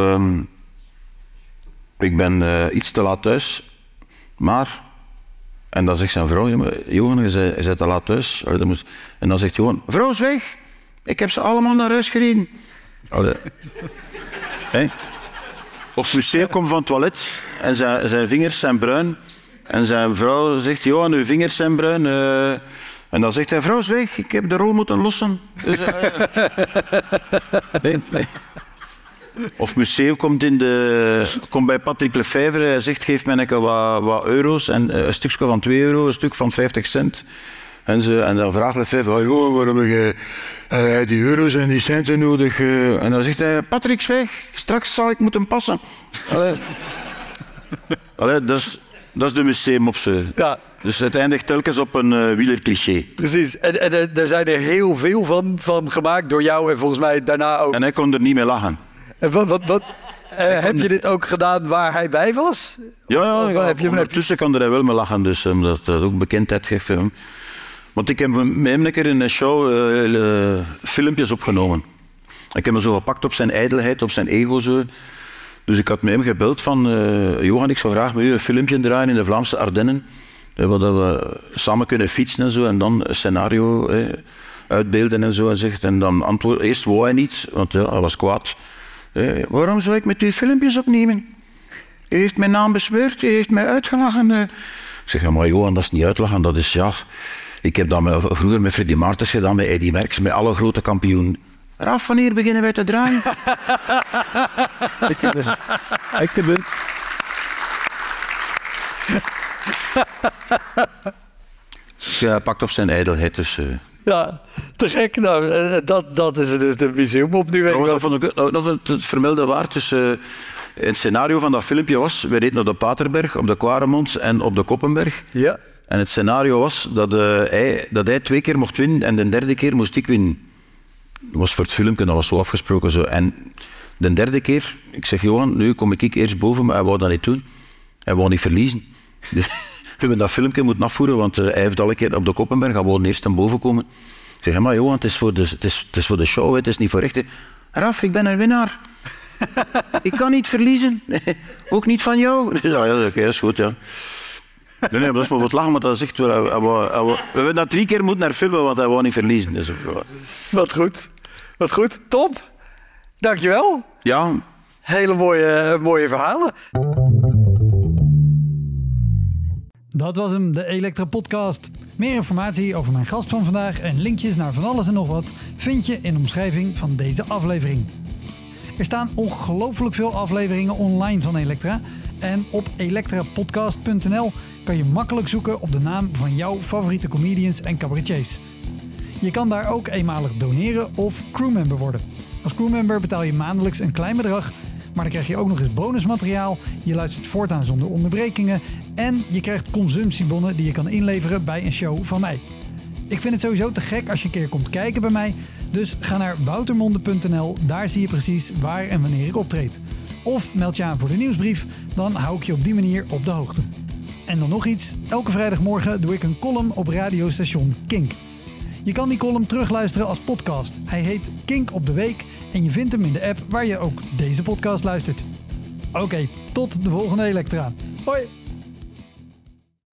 ik ben iets te laat thuis, maar En dan zegt zijn vrouw, Johan, je bent te laat thuis. En dan zegt Johan, vrouw is weg. Ik heb ze allemaal naar huis gereden. Hey. Of Museeuw komt van het toilet en zijn vingers zijn bruin. En zijn vrouw zegt, Johan, uw vingers zijn bruin. En dan zegt hij, vrouw is weg, ik heb de rol moeten lossen. Dus, nee. Of Museeuw komt bij Patrick Lefevre, hij zegt, geef mij wat euro's. En een stukje van 2 euro, een stuk van 50 cent. En dan vraagt Lefevre, Johan, waarom heb jij die euro's en die centen nodig? En dan zegt hij, Patrick is weg, straks zal ik moeten passen. Dat is de Museum op ze. Ja. Dus het eindigt telkens op een wielercliché. Precies. En er zijn er heel veel van gemaakt door jou en volgens mij daarna ook. En hij kon er niet mee lachen. En heb je dit ook gedaan waar hij bij was? Ja. Ondertussen kan er wel mee lachen, dus omdat dat ook bekendheid geeft. Want ik heb met hem een keer in een show filmpjes opgenomen. Ik heb me zo gepakt op zijn ijdelheid, op zijn ego. Zo. Dus ik had met hem gebeld van... Johan, ik zou graag met u een filmpje draaien in de Vlaamse Ardennen. Waar we samen kunnen fietsen en zo. En dan een scenario uitbeelden en zo. En dan antwoord... Eerst wou hij niet, want hij was kwaad. Waarom zou ik met u filmpjes opnemen? U heeft mijn naam besmeurd, u heeft mij uitgelachen. Ik zeg, ja, maar Johan, dat is niet uitlachen, dat is ja... Ik heb dat vroeger met Freddy Maartens gedaan, met Eddy Merckx, met alle grote kampioenen. Raf, wanneer beginnen wij te draaien? Dus, ik ben... Dus hij pakt op zijn ijdelheid, dus... Ja, te gek. Nou, dat is dus de museumop nu. Dat vond ik nog het vermelde waard. Dus, het scenario van dat filmpje was... We reden op de Paterberg, op de Quaremont en op de Koppenberg. Ja. En het scenario was dat hij 2 keer mocht winnen en de 3e keer moest ik winnen. Dat was voor het filmpje, dat was zo afgesproken. Zo. En de 3e keer, ik zeg, Johan, nu kom ik eerst boven, maar hij wou dat niet doen. Hij wou niet verliezen. Dus, we hebben dat filmpje moeten afvoeren, want hij heeft al een keer op de Koppenberg, hij wou eerst naar boven komen. Ik zeg, maar Johan, het is voor de show, het is niet voor echt. Raf, ik ben een winnaar. Ik kan niet verliezen. Ook niet van jou. Ja, oké, dat is goed, ja. Nee, maar dat is maar voor het lachen, maar dat is echt wel... We hebben dat 3 keer moeten naar filmen, want hij wou niet verliezen. Dus, Wat goed. Top. Dankjewel. Ja. Hele mooie verhalen. Dat was hem, de Elektra Podcast. Meer informatie over mijn gast van vandaag en linkjes naar van alles en nog wat vind je in de omschrijving van deze aflevering. Er staan ongelooflijk veel afleveringen online van Elektra. En op elektrapodcast.nl kan je makkelijk zoeken op de naam van jouw favoriete comedians en cabaretiers. Je kan daar ook eenmalig doneren of crewmember worden. Als crewmember betaal je maandelijks een klein bedrag, maar dan krijg je ook nog eens bonusmateriaal, je luistert voortaan zonder onderbrekingen en je krijgt consumptiebonnen die je kan inleveren bij een show van mij. Ik vind het sowieso te gek als je een keer komt kijken bij mij, dus ga naar woutermonde.nl, daar zie je precies waar en wanneer ik optreed. Of meld je aan voor de nieuwsbrief, dan hou ik je op die manier op de hoogte. En dan nog iets, elke vrijdagmorgen doe ik een column op radiostation Kink. Je kan die column terugluisteren als podcast. Hij heet Kink op de Week en je vindt hem in de app waar je ook deze podcast luistert. Oké, tot de volgende Elektra. Hoi!